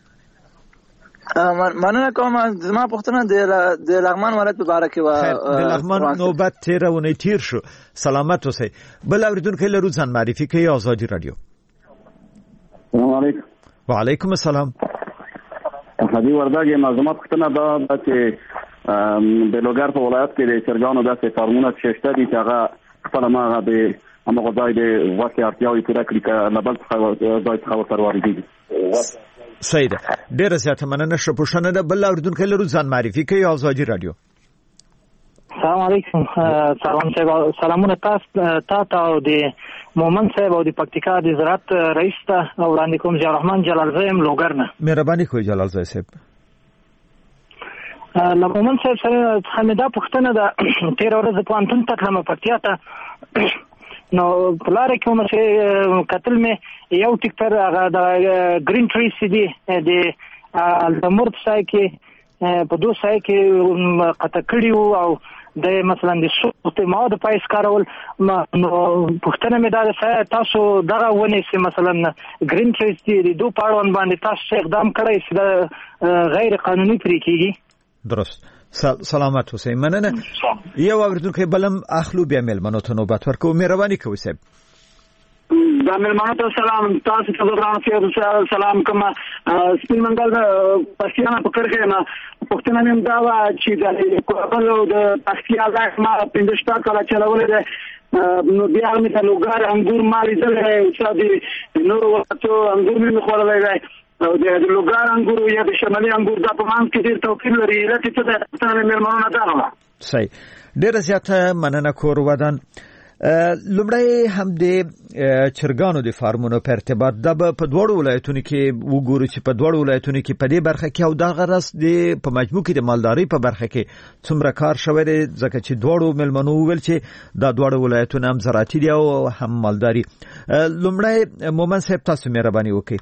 مننه کوم. زما پوښتنه د لغمان ولایت په اړه کې و. د لغمان نوبت تیر ونې تیر شو، سلامت اوسئ. بل اوریدونکی لرو، ځان معرفي کوي. آزادي رادیو. السلام علیکم. وعلیکم السلام. حبیب وردګ منظمه پوښتنه دا چې د لوګر په ولایت کې د چرګانو داسې فارمونه چې شته دي چې هغه خپله ماغه د همغه ځای د غوښې اړتیاوې پوره کړي که له بل څخه ځای څخه ورته واردېږي. صحیح ده، ډېره زیاته مننه. ښه پوښتنه ده. بل اوریدونکی لرو، ځان معرفي کوي. آزادي رادیو. السلام علیکم. سلام صاحب، سلامونه تاسو ته او د مومن صاحب او د پکتیکا د زراعت رئیس ته وړاندې کوم. ضیاء الرحمن جلال زیم لوګر نه. مهرباني کوئ جلال زی صاحب. له مومن صاحب سره څخه مې دا پوښتنه ده، تېره ورځ پوهنتون ته تلم پکتیا ته، نو په لاره کې ومه چې کتل مې یو ټیکټر هغه د ګرین ټریز چې دي د التمور په ځای کې په دوه ځای کې قطع کړي وو او د مثلا د سوت مواد پایس کارول. نو پوښتنه مې دا ده تاسو دغه ونې چې مثلا ګرین ټریز دي د دوه پاړون باندې تاسو اقدام کړی چې د غیر قانوني پرې کېږي؟ درست. سلامت اوسئ. مننه. یو اوریدونکی بلم اخلو، بیا میلمنو ته نوبت ورکو. مهرباني کوئ صاحب. دا میلمنو ته سلام. تاسو ته درنه سلام کوم. سپین منګل پښتانه په کرخه نه پښتنه نیم دا چې د کابل او د پښتیا ځای ما پنځه شپږ کاله چلولې ده نو بیا هم د لوګر انګور ما لیدل چې د نورو ولایتو انګور مې خوړلی دی او د لوګر انګور یا د شمالي انګور دا په منځ کې ډېر توپیر لري. علت یې څه دی؟ پوښتنه مې مېلمنو نه دغه وه. صحیح، ډېره زیاته مننه کور ودان. لومړی هم د چرګانو د فارمونو په ارتباط د په دواړو ولایتونو کې وګورو چې په دواړو ولایتونو کې په دې برخه کې او دغه راس د په مجموع کې د مالدارۍ په برخه کې څومره کار شوی دی، ځکه چې دواړو مېلمنو وویل چې دا دواړه ولایتونه هم زراعتي دي او هم مالداري. لومړی مومن صاحب تاسو مهرباني وکړئ.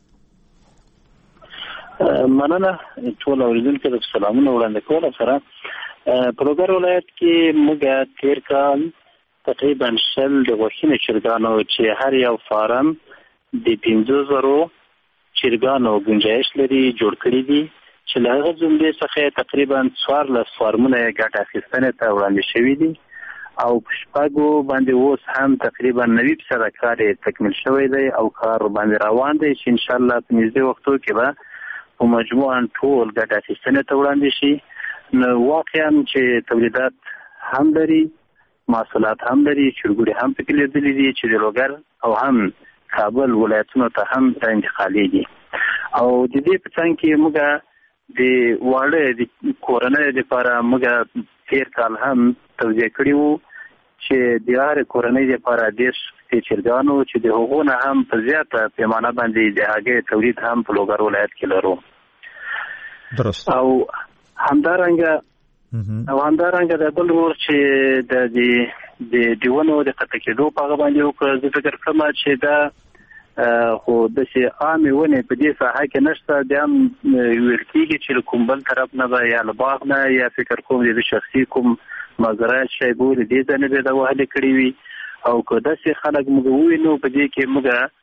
مننه ټول اوریدونکو ته سلامونه وړاندې کوم. سره په لوګر ولایت کې موږ تیر کال تقریبا شل د غوښینې چرګانو چې هر یو فارم د پنځه زرو چرګانو گنجایش لري جوړ کړي دي، چې له هغه جملې څخه تقریبا څوارلس فارمونه یې ګټه اخیستنې ته وړاندې شوي دي او په شپږو باندې اوس هم تقریبا نوي فیصده کار یې تکمیل شوی دی او کار باندې روان دی چې انشاءالله په نږدې وختو کې به په مجموعاً ټول ګټه اخیستنې ته وړاندې شي. نو واقعا چې تولیدات هم لري، محصولات هم لري، چرګوړي هم پکې لیدلي دي چې د لوګر او هم کابل ولایتونو ته هم را انتقالېږي. او د دې په څنګ کې موږ د واړه د کورنۍ لپاره موږ تېر کال هم توضیح کړي وو چې د هرې کورنۍ لپاره دېرش چرګانو چې د هغو نه هم په زیاته پیمانه باندې د هګۍ تولید هم په لوګر ولایت کې لرو. درست. او همدارنګه او همدارنګه د بل ورور چې د د دیونو د قطع کېدو په هغه باندې وکړه، زه فکر کوم چې دا خو داسې عامې ونې په دې ساحه کې نشته، بیا هم ویل کېږي چې له کوم بل طرف نه به یا له باغ نه یا فکر کوم د شخصي کوم مزرعه شی به له دې ځای نه به دا وهلې کړې وي. او که داسې خلک موږ ووینو په دې کې موږ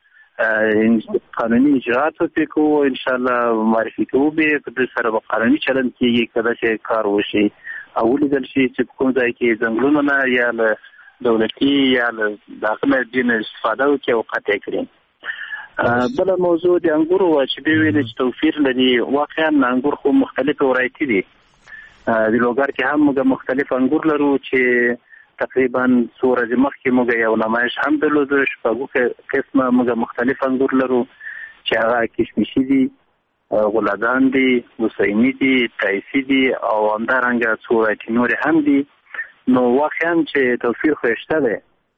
قانوني اجراءات پرې کوو، انشاءالله معرفي کوو به په دې سره به قانوني چلند کېږي که داسې کار وشي او ولیدل شي چې په کوم ځای کې ځنګلونو نه یا له دولتي یا له دغه نه دین استفاده وکړي او قطع کړي. بله موضوع د انګورو وه چې دوی ویلې چې توفیر لري. واقعا انګور خو مختلف ورایتي دي. د لوګر کې هم موږ مختلف انګور لرو چې تقریبا څو ورځې مخکې موږ یو نمایش هم درلود، شپږو قسمه موږ مختلف انګور لرو چې هغه کشمیشي دي، غلادان دي، حسیني دي، تایسي دي او همدارنګه څو ورایتي نورې هم دي. نو واقعا چې توفیر خو یې شته دی.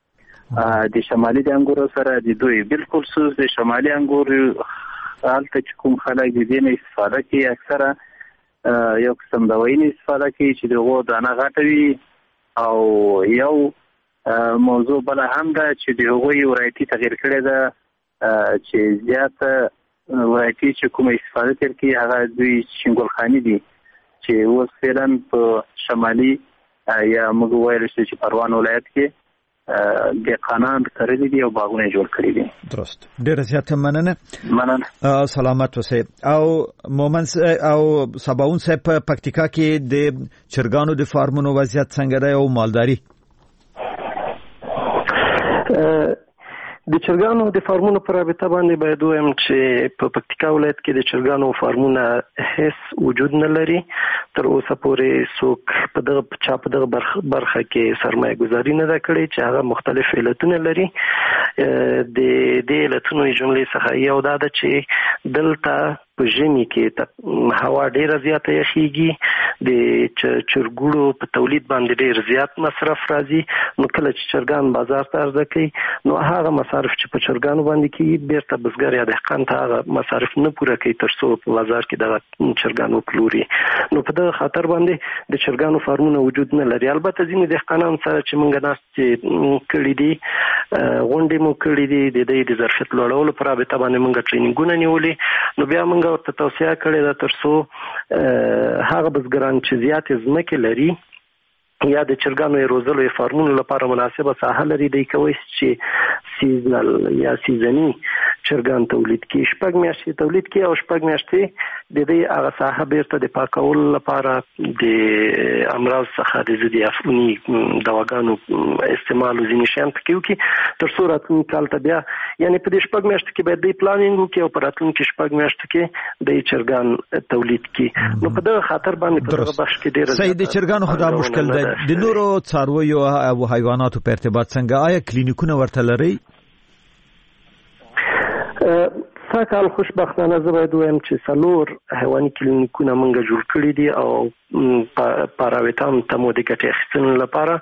د شمالي د انګورو سره د دوی بالکل سوز د شمالي انګور هلته چې کوم خلک د دې نه استفاده کوي اکثره یو قسم دوایي نه استفاده کوي چې د هغو دانه غټه وي، او یو موضوع بله هم ده چې د هغوی ورایتي تغییر کړې ده چې زیاته ورایتي چې کومه استفاده تر کوي هغه دوی شینګلخاني دي چې اوس فعلا په شمالي یا موږ ویلی شو چې پروان ولایت کې دهقانان کرلي دي او باغونه جوړ کړي دي. درست. ډېره زیاته مننه. مننه. سلامت اوسئ. او مومن او سباون صاحب په پکتیکا کې د چرګانو د فارمونو وضعیت څنګه دی او مالداري؟ د چرګانو د فارمونو پر رابطه باندې باید وایم چې په پکتیکا ولایت کې د چرګانو فارمونه هیڅ وجود نه لري. تر اوسه پورې څوک په دغه چا په دغه برخه کې سرمایه گذاري نه ده کړې چې هغه مختلف علتونه لري. د دې علتونو جملې څخه یو دا ده چې دلته په ژمي کې هوا ډیره زیاته یخیږي، د چرګوړو په تولید باندې ډیر زیات مصرف راځي. نو کله چې چرګان بازار ته عرضه کوي نو هغه مصارف چې په چرګانو باندې کېږي بیرته بزګر یا دهقان ته هغه مصارف نه پوره کوي تر څو په بازار کې دغه چرګان وپلوري. نو په دغه خاطر باندې د چرګانو فارمونه وجود نه لري. البته ځینې دهقانان سره چې موږ ناست کړي دي، غونډې مو کړي دي د دې د ظرفیت لوړولو په رابطه باندې موږ ټرینینګونه نیولي. نو بیا موږ ورته توصیه کړې ده تر څو هغه بزګران چې زیاتې ځمکې لري یا د چرګانو یې روزلو یې فارمونو لپاره مناسبه ساحه لري، دی کولی چې سیزنل یا سیزني چرګان تولید کړي. شپږ میاشتې تولید کړي او شپږ میاشتې د دې هغه ساحه بیرته د پاکولو لپاره د امراض څخه د ضد عفوني دواګانو استعمال او ځینې شیان پکې وکړي تر څو راتلونکي کال ته بیا یعنی په دې شپږ میاشتو کې باید د پلانینګ وکړي او په راتلونکي شپږ میاشتو کې د چرګان تولید کړي. نو په دغه خاطر باندې په دغه بخش کې ډېر صحیح د چرګانو خو دا مشکل ده. د نورو څارویو او حیواناتو په ارتباط څنګه آیا کلینیکونه ورته لري؟ ساکال خوشبختانه زه باید وایم چې څلور حیواني کلینیکونه موږ جوړ کړي دي او پاراویتان ته مو د ګټې اخیستنې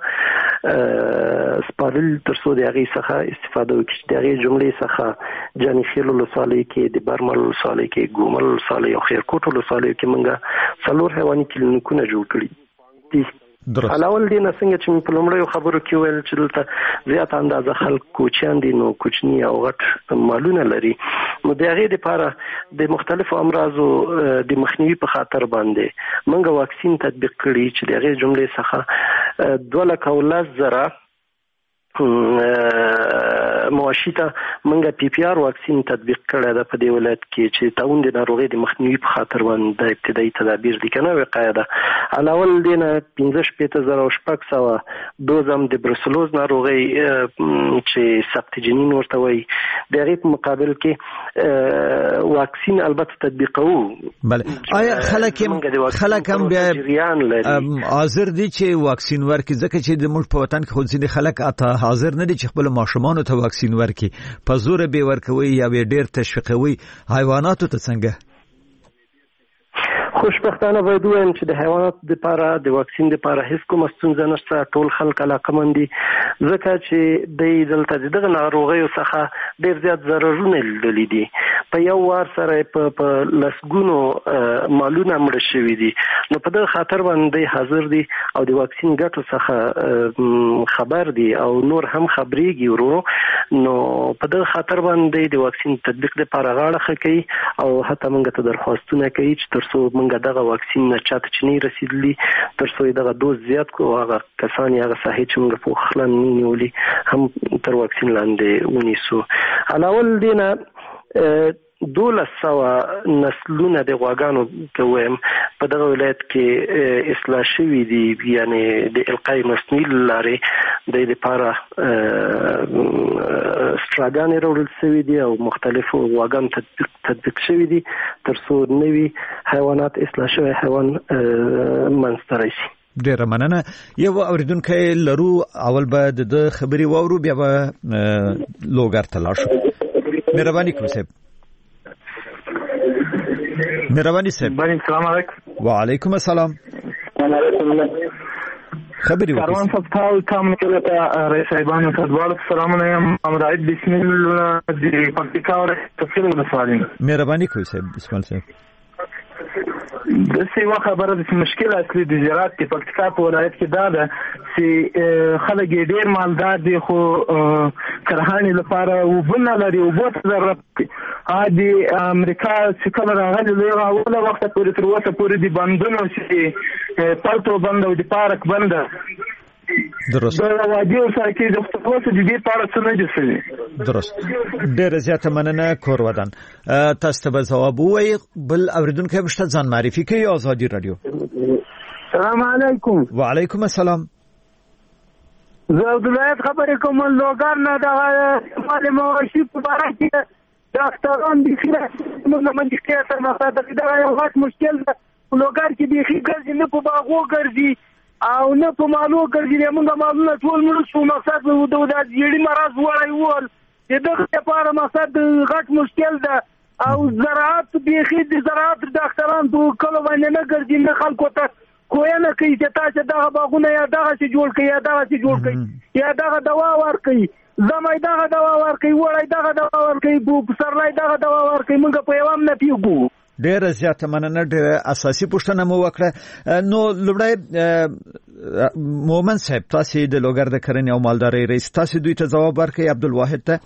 لپاره سپارل تر څو د هغې څخه استفاده وکړي. د هغې جملې څخه جاني خیل ولسوالۍ کې، د برمل ولسوالۍ کې، ګومل ولسوالۍ او خیرکوټ ولسوالیو کې موږ څلور حیواني کلینیکونه جوړ کړي دي. علاوه دې نه څنګه چې په لومړیو خبرو کې ویل چې دلته زیات اندازه خلک کوچیان دي، نو کوچني او غټ مالونه لري، نو د هغې دپاره د مختلفو امراضو د مخنیوي په خاطر باندې موږ واکسین تطبیق کړي چې د هغې جملې څخه دوه لکه او لس زره مواشي ته موږ پی پی آر واکسین تطبیق کړی ده په دې ولایت کې چې تعاون د ناروغۍ د مخنیوي په خاطر باندې د ابتدایي تدابیر دي که نه وقایه ده. علاوه له دې نه پنځه شپېته زره او شپږ سوه دوز هم د بروسلوز ناروغۍ چې سبتیجنین ورته وایي د هغې په مقابل کې واکسین البته تطبیقوو. بله آیا خلک خلک هم بیا حاضر دي چې واکسین ورکړي؟ ځکه چې د موږ په وطن کې خو ځینې خلک اته حاضر نه دي چې خپل ماشومانو ته واکسین ورکړي، په زور به ورکوي یا به ډیر تشویقوي. حیواناتو ته څنګه؟ خوشبختانه باید ووایم چې د حیواناتو دپاره د واکسین دپاره هیڅ کومه ستونزه نشته. ټول خلک علاقمند دي ځکه چې دوی دلته د دغه ناروغیو څخه ډېر زیات ضررونه لیدلي دي. په یو وار سره په لسګونو مالونه مړه شوي دي، نو په دغه خاطر باندې دوی حاضر دي او د واکسین ګټو څخه خبر دي او نور هم خبرېږي ورو. نو په دغه خاطر باندې د واکسین تطبیق دپاره غاړه ښه کوي او حتی موږ ته درخواستونه کوي چې تر څو موږ دغه واکسین نه چاته چې نه رسیدلی تر څو دغه دوز زیات کو هغه کسان هغه صحیح چې موږ په خلن نیولي هم تر واکسین لاندې ونیسو. علاوه له دې نه دولس سوه نسلونه د غواګانو که ووایم په دغه ولایت کې اصلاح شوي دي، یعنې د القای مصنوعي له لارې د دې دپاره سټراګانې راوړل شوي دي او مختلفو غواګانو تطبیق تطبیق شوي دي تر څو نوي حیوانات اصلاح شوی حیوان منځته راشي. ډیره مننه. یو اوریدونکی لرو، اول به د خبرې واورو بیا به لوګر ته لاړ شو. مهرباني کوئ صاحب. مهرباني صاحب. السلام علیکم. وعلیکم السلام. خبري وکړئ. کاروان صاحب تاسو کوم کله رئیس صاحبانو ته دواړو سلامونه یم. امرایت بسم الله د پکتیکا او تفصیل مسالین. مهرباني کوئ صاحب. بسم الله صاحب. د سیوا خبره د مشکل اصلي د زراعت په پکتیکا په ولایت کې دا ده چې خلک ډېر مالدار دي خو کرهانې لپاره وبونه لري او بوت ضرورت عادي امریکا چې کله راغلي له اوله وخت پورې تر اوسه پورې د بندونو چې پالتو بند او د پارک بند درست دا وادي او سره کې د خپل د دې پاره څه نه دي. درست. ډېر زیاته مننه کور ودان. تاسو ته جواب وایي. بل اوریدونکو مشته ځان معرفي کوي. آزادي رادیو. السلام علیکم. وعلیکم السلام. زه د ولایت خبرې کوم. لوګر نه د مال مواشي په اړه کې ډاکټران دي چې موږ باندې کې تر مخه دا یو غټ مشکل ده. لوګر کې به ګرځي نه په باغو ګرځي او نه په مالو ګرځي. موږ مالونه ټول مړ شو. مقصد و د یړي مرض وړی ول د دغه لپاره مقصد غټ مشکل ده او زراعت بیخي د زراعت ډاکټران ټول کله باندې نه ګرځي نه خلکو ته کوینه کوي چې تاسو دغه باغونه یا دغه چې جوړ کړئ یا دغه چې جوړ کړئ یا دغه دوا ورکړئ زمای دغه دوا ورکړئ وړای دغه دوا ورکړئ بو سرلای دغه دوا ورکړئ موږ په یوام نه پیګو. ډېر زیاته مننه. ډېر اساسي پوښتنه مو وکړه. نو لومړی مومن صاحب تاسو د لوګر د کرنې او مالدارۍ رئیس تاسو دوی ته ځواب ورکړئ. عبدالواحد ته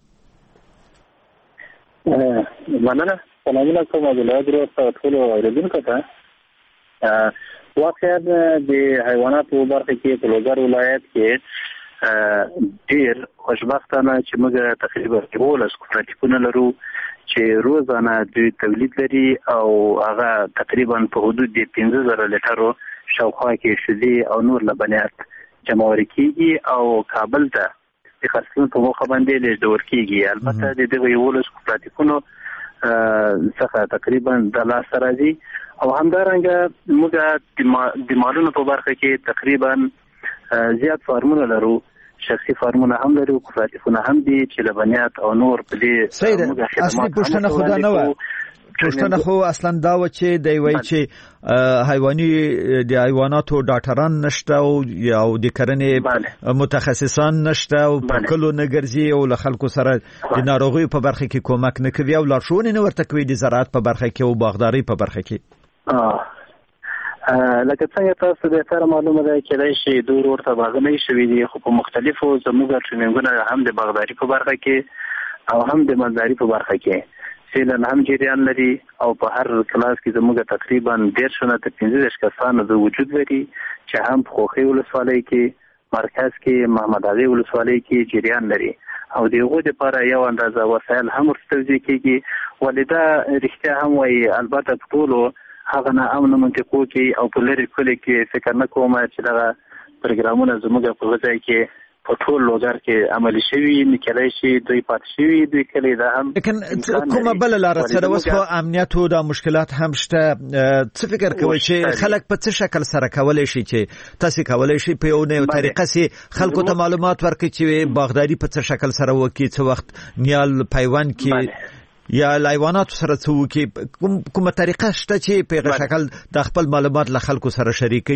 مننه. سلامونه کوم عبدالواحد ته ټول اوریدونکو ته. واقعا د حیواناتو برخه کې په لوګر ولایت کې ډیر خوشبختانه چې موږ تقریبا دولس کوپراتیفونه لرو چې روزانه د تولید لري او هغه تقریبا په حدود د پنځه زره لیټرو شاوخوا کې شیدې او نور لبنیات جمع کیږي او کابل ته د خرڅلاو په موخه باندې لیږدول کیږي. البته د دغه یولس کوپراتیفونو څخه تقریبا د لاس راځي او همدارنګه موږ د مالونو په برخه کې تقریبا زیات فارمونه لرو، شخصي فارمونه هم لرو، کوپراتیفونه هم دي چې لبنیات او نور په دې سیده اصلي پښتنه خدا نه و پښتنه خو اصلا دا و چې دی وای چې حیواني د حیواناتو ډاکټران نشته او یا د کرنې متخصصان نشته او په کلو نګرځي او له خلکو سره د ناروغي په برخه کې کومک نه کوي او لارښوونې نه ورته کوي د زراعت په برخه کې او باغداري په برخه کې. لکه څنګه تاسو به تر معلومه ده کېدای شي دور ورته باغنۍ شوي دي خو په مختلفو زموږ ټریننګونه هم د باغداري په برخه کې او هم د مالداري په برخه کې سیلن هم جریان لري او په هر کلاس کې زموږ تقریبا ډېر شونه ته پنځه دېرش کسان د وجود لري چې هم په خوخي ولسوالۍ کې مرکز کې محمد علي ولسوالۍ کې جریان لري او دغه لپاره یو اندازه وسایل هم ورته کېږي ولیدا رښتیا هم وایي البته په ټولو هغه نه امن منطقو کې او په لري کلی کې فکر نه کوم چې دا پروګرامونه زموږ په ځای کې په ټول لوګر کې عملي شوي نکلای شي دوی پات شوي دوی کلی دا هم لیکن کومه بل لار سره اوس خو امنیت او د مشکلات هم شته. څه فکر کوي چې خلک په څه شکل سره کولای شي چې تاسو کولای شي په یو نه طریقه سي خلکو ته معلومات ورکړي چې باغداري په څه شکل سره وکړي، څه وخت نیال پیوند کې یا حیوانات سره څو کې کومه طریقه شته چې په شکل د خپل معلومات له خلکو سره شریکي؟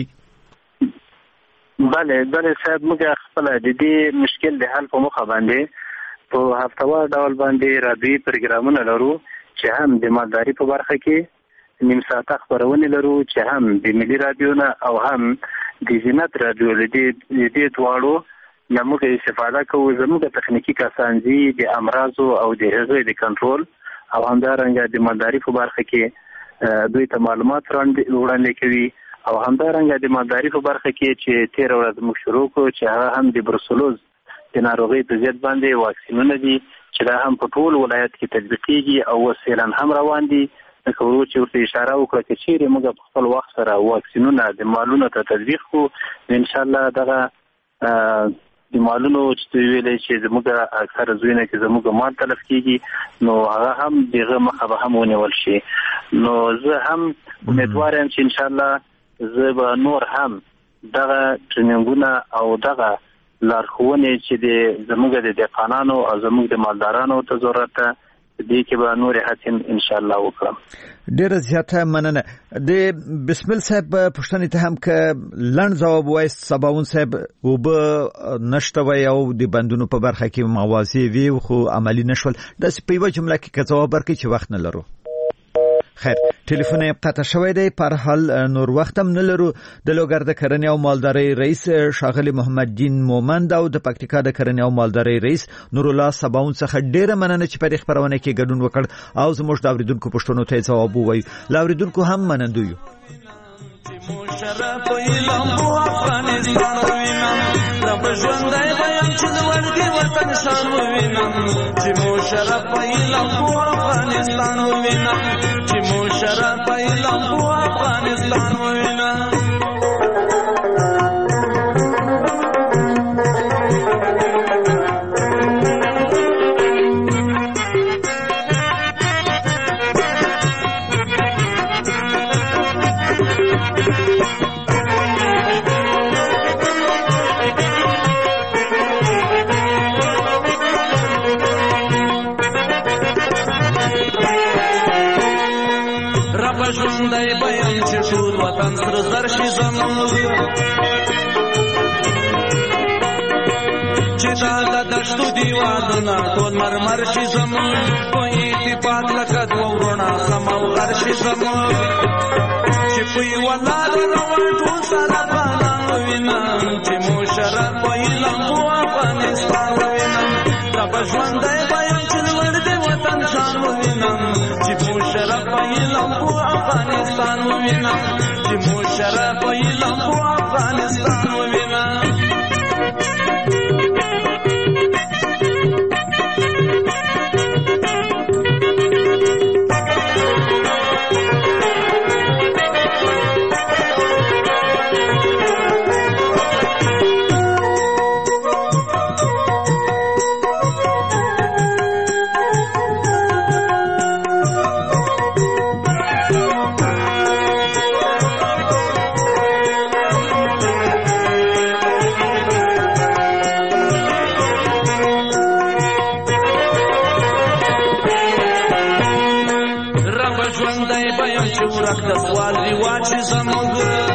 بله بله صاحب موږ خپل د دې مشکل د حل په مخه باندې په هفتهوار ډول باندې راډیوي پروګرامونه لرو چې هم د مالداري په برخه کې نیم ساعته خبرونه لرو چې هم د ملي راډیو نه او هم د زینت راډیو له دې دواړو نه موږ استفاده کوو. زموږ تخنیکی کسان دي د امراضو او د هغې د کنټرول او همدارنګه د مالداري په برخه کې دوی ته معلومات وړاندې کوي او همدارنګه د مالداري په برخه کې چې تیر ورځ موږ شروع کړو چې هغه هم د بروسلوز د ناروغۍ په ضد باندې واکسینونه دي چې دا هم په ټول ولایت کې تطبیق کیږي او وسیلن هم روان دي. لکه ورو چې ورته اشاره وکړه چې چیرې موږ په خپل وخت سره واکسینونه د مالونو ته تطبیق کړو ان شاء الله دغه د مالونو چې ویلې چې زموږ اکثر زوینه کې زموږ مال تلف کیږي نو هغه هم دغه مخه به هم ونیول شي. نو زه هم امیدوار یم چې ان شاء الله زه به نور هم دغه ټریننګونه او دغه لارښوونې چې د زموږ د دهقانانو او زموږ د مالدارانو ته ضرورت ده دې کې به نور هڅې ان شاء الله وکړم. ډیر زیاته مننه. د بسمل صاحب پښتنې ته هم ک لړ جواب وایست سباون صاحب وب نشته وای او د بندونو په برخه کې موازی وی خو عملی نشول د سپیو جمله کې جواب ورکړي چې وخت نه لرو. خیر ټلیفون یې قطع شوی دی پر حال نور وخت هم نه لرو. د لوګر د کرنې او مالدارۍ رئیس شاغلی محمد دین مومند او د پکتیکا د کرنې او مالدارۍ رئیس نور الله سباون څخه ډیره مننه چې په خبرونه کې ګډون وکړ او زموږ د اوریدونکو پښتنو ته جواب ووایي. لا اوریدونکو هم منندو یو. مشرف ایلامو افغانستان وینم رب ژوندای وایم چې ورګي وطن شان وینم چې مشرف ایلامو افغانستان وینم چې مشرف ایلامو افغانستان وینم. ژوندای بایم چې ټول وطن سره زر شي زموږ چې دا د دشتو دیوالونه ټول مرمر شي زموږ په اتفاق لکه دوه وروڼه خم او غر شي زموږ چې په یوه لاره روان ټول سره افغانان وینم چې مشرف ایلامو افغانستان وینم ربه ژوندی بایم چې لوړ دی وطن شان وینم چې مشرف ایلامو افغانستان وینم چې مشرف ایلامو افغانستان وینم. مال رواج زموږ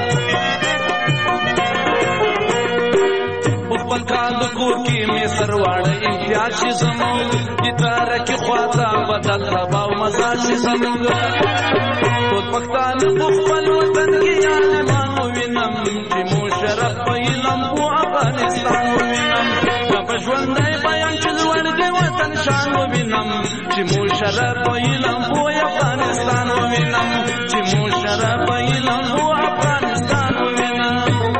خپل کال کور کې مې سرواړه امتیاز زموږ د تارکه خواته بدل ربا او مزاج زموږ ټول پښتانه خپل وطن کې عالمانو وینم چې مو شرف په علم او افغانستان وینم په ژوندۍ بیان چې ور دې وطن شان وینم چې مو شرف په علم او افغانستان وینم چې مو شرف په علم او افغانستان وینم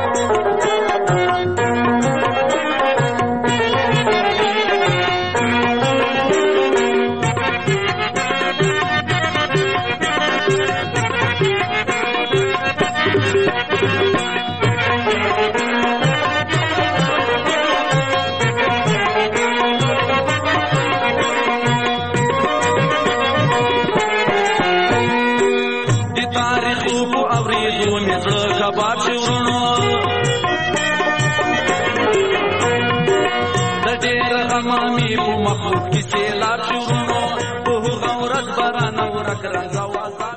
کباب شورونو د ډېر غمامي په مخلوق کې سیلاب شورونو په غورت باران ورک رنګ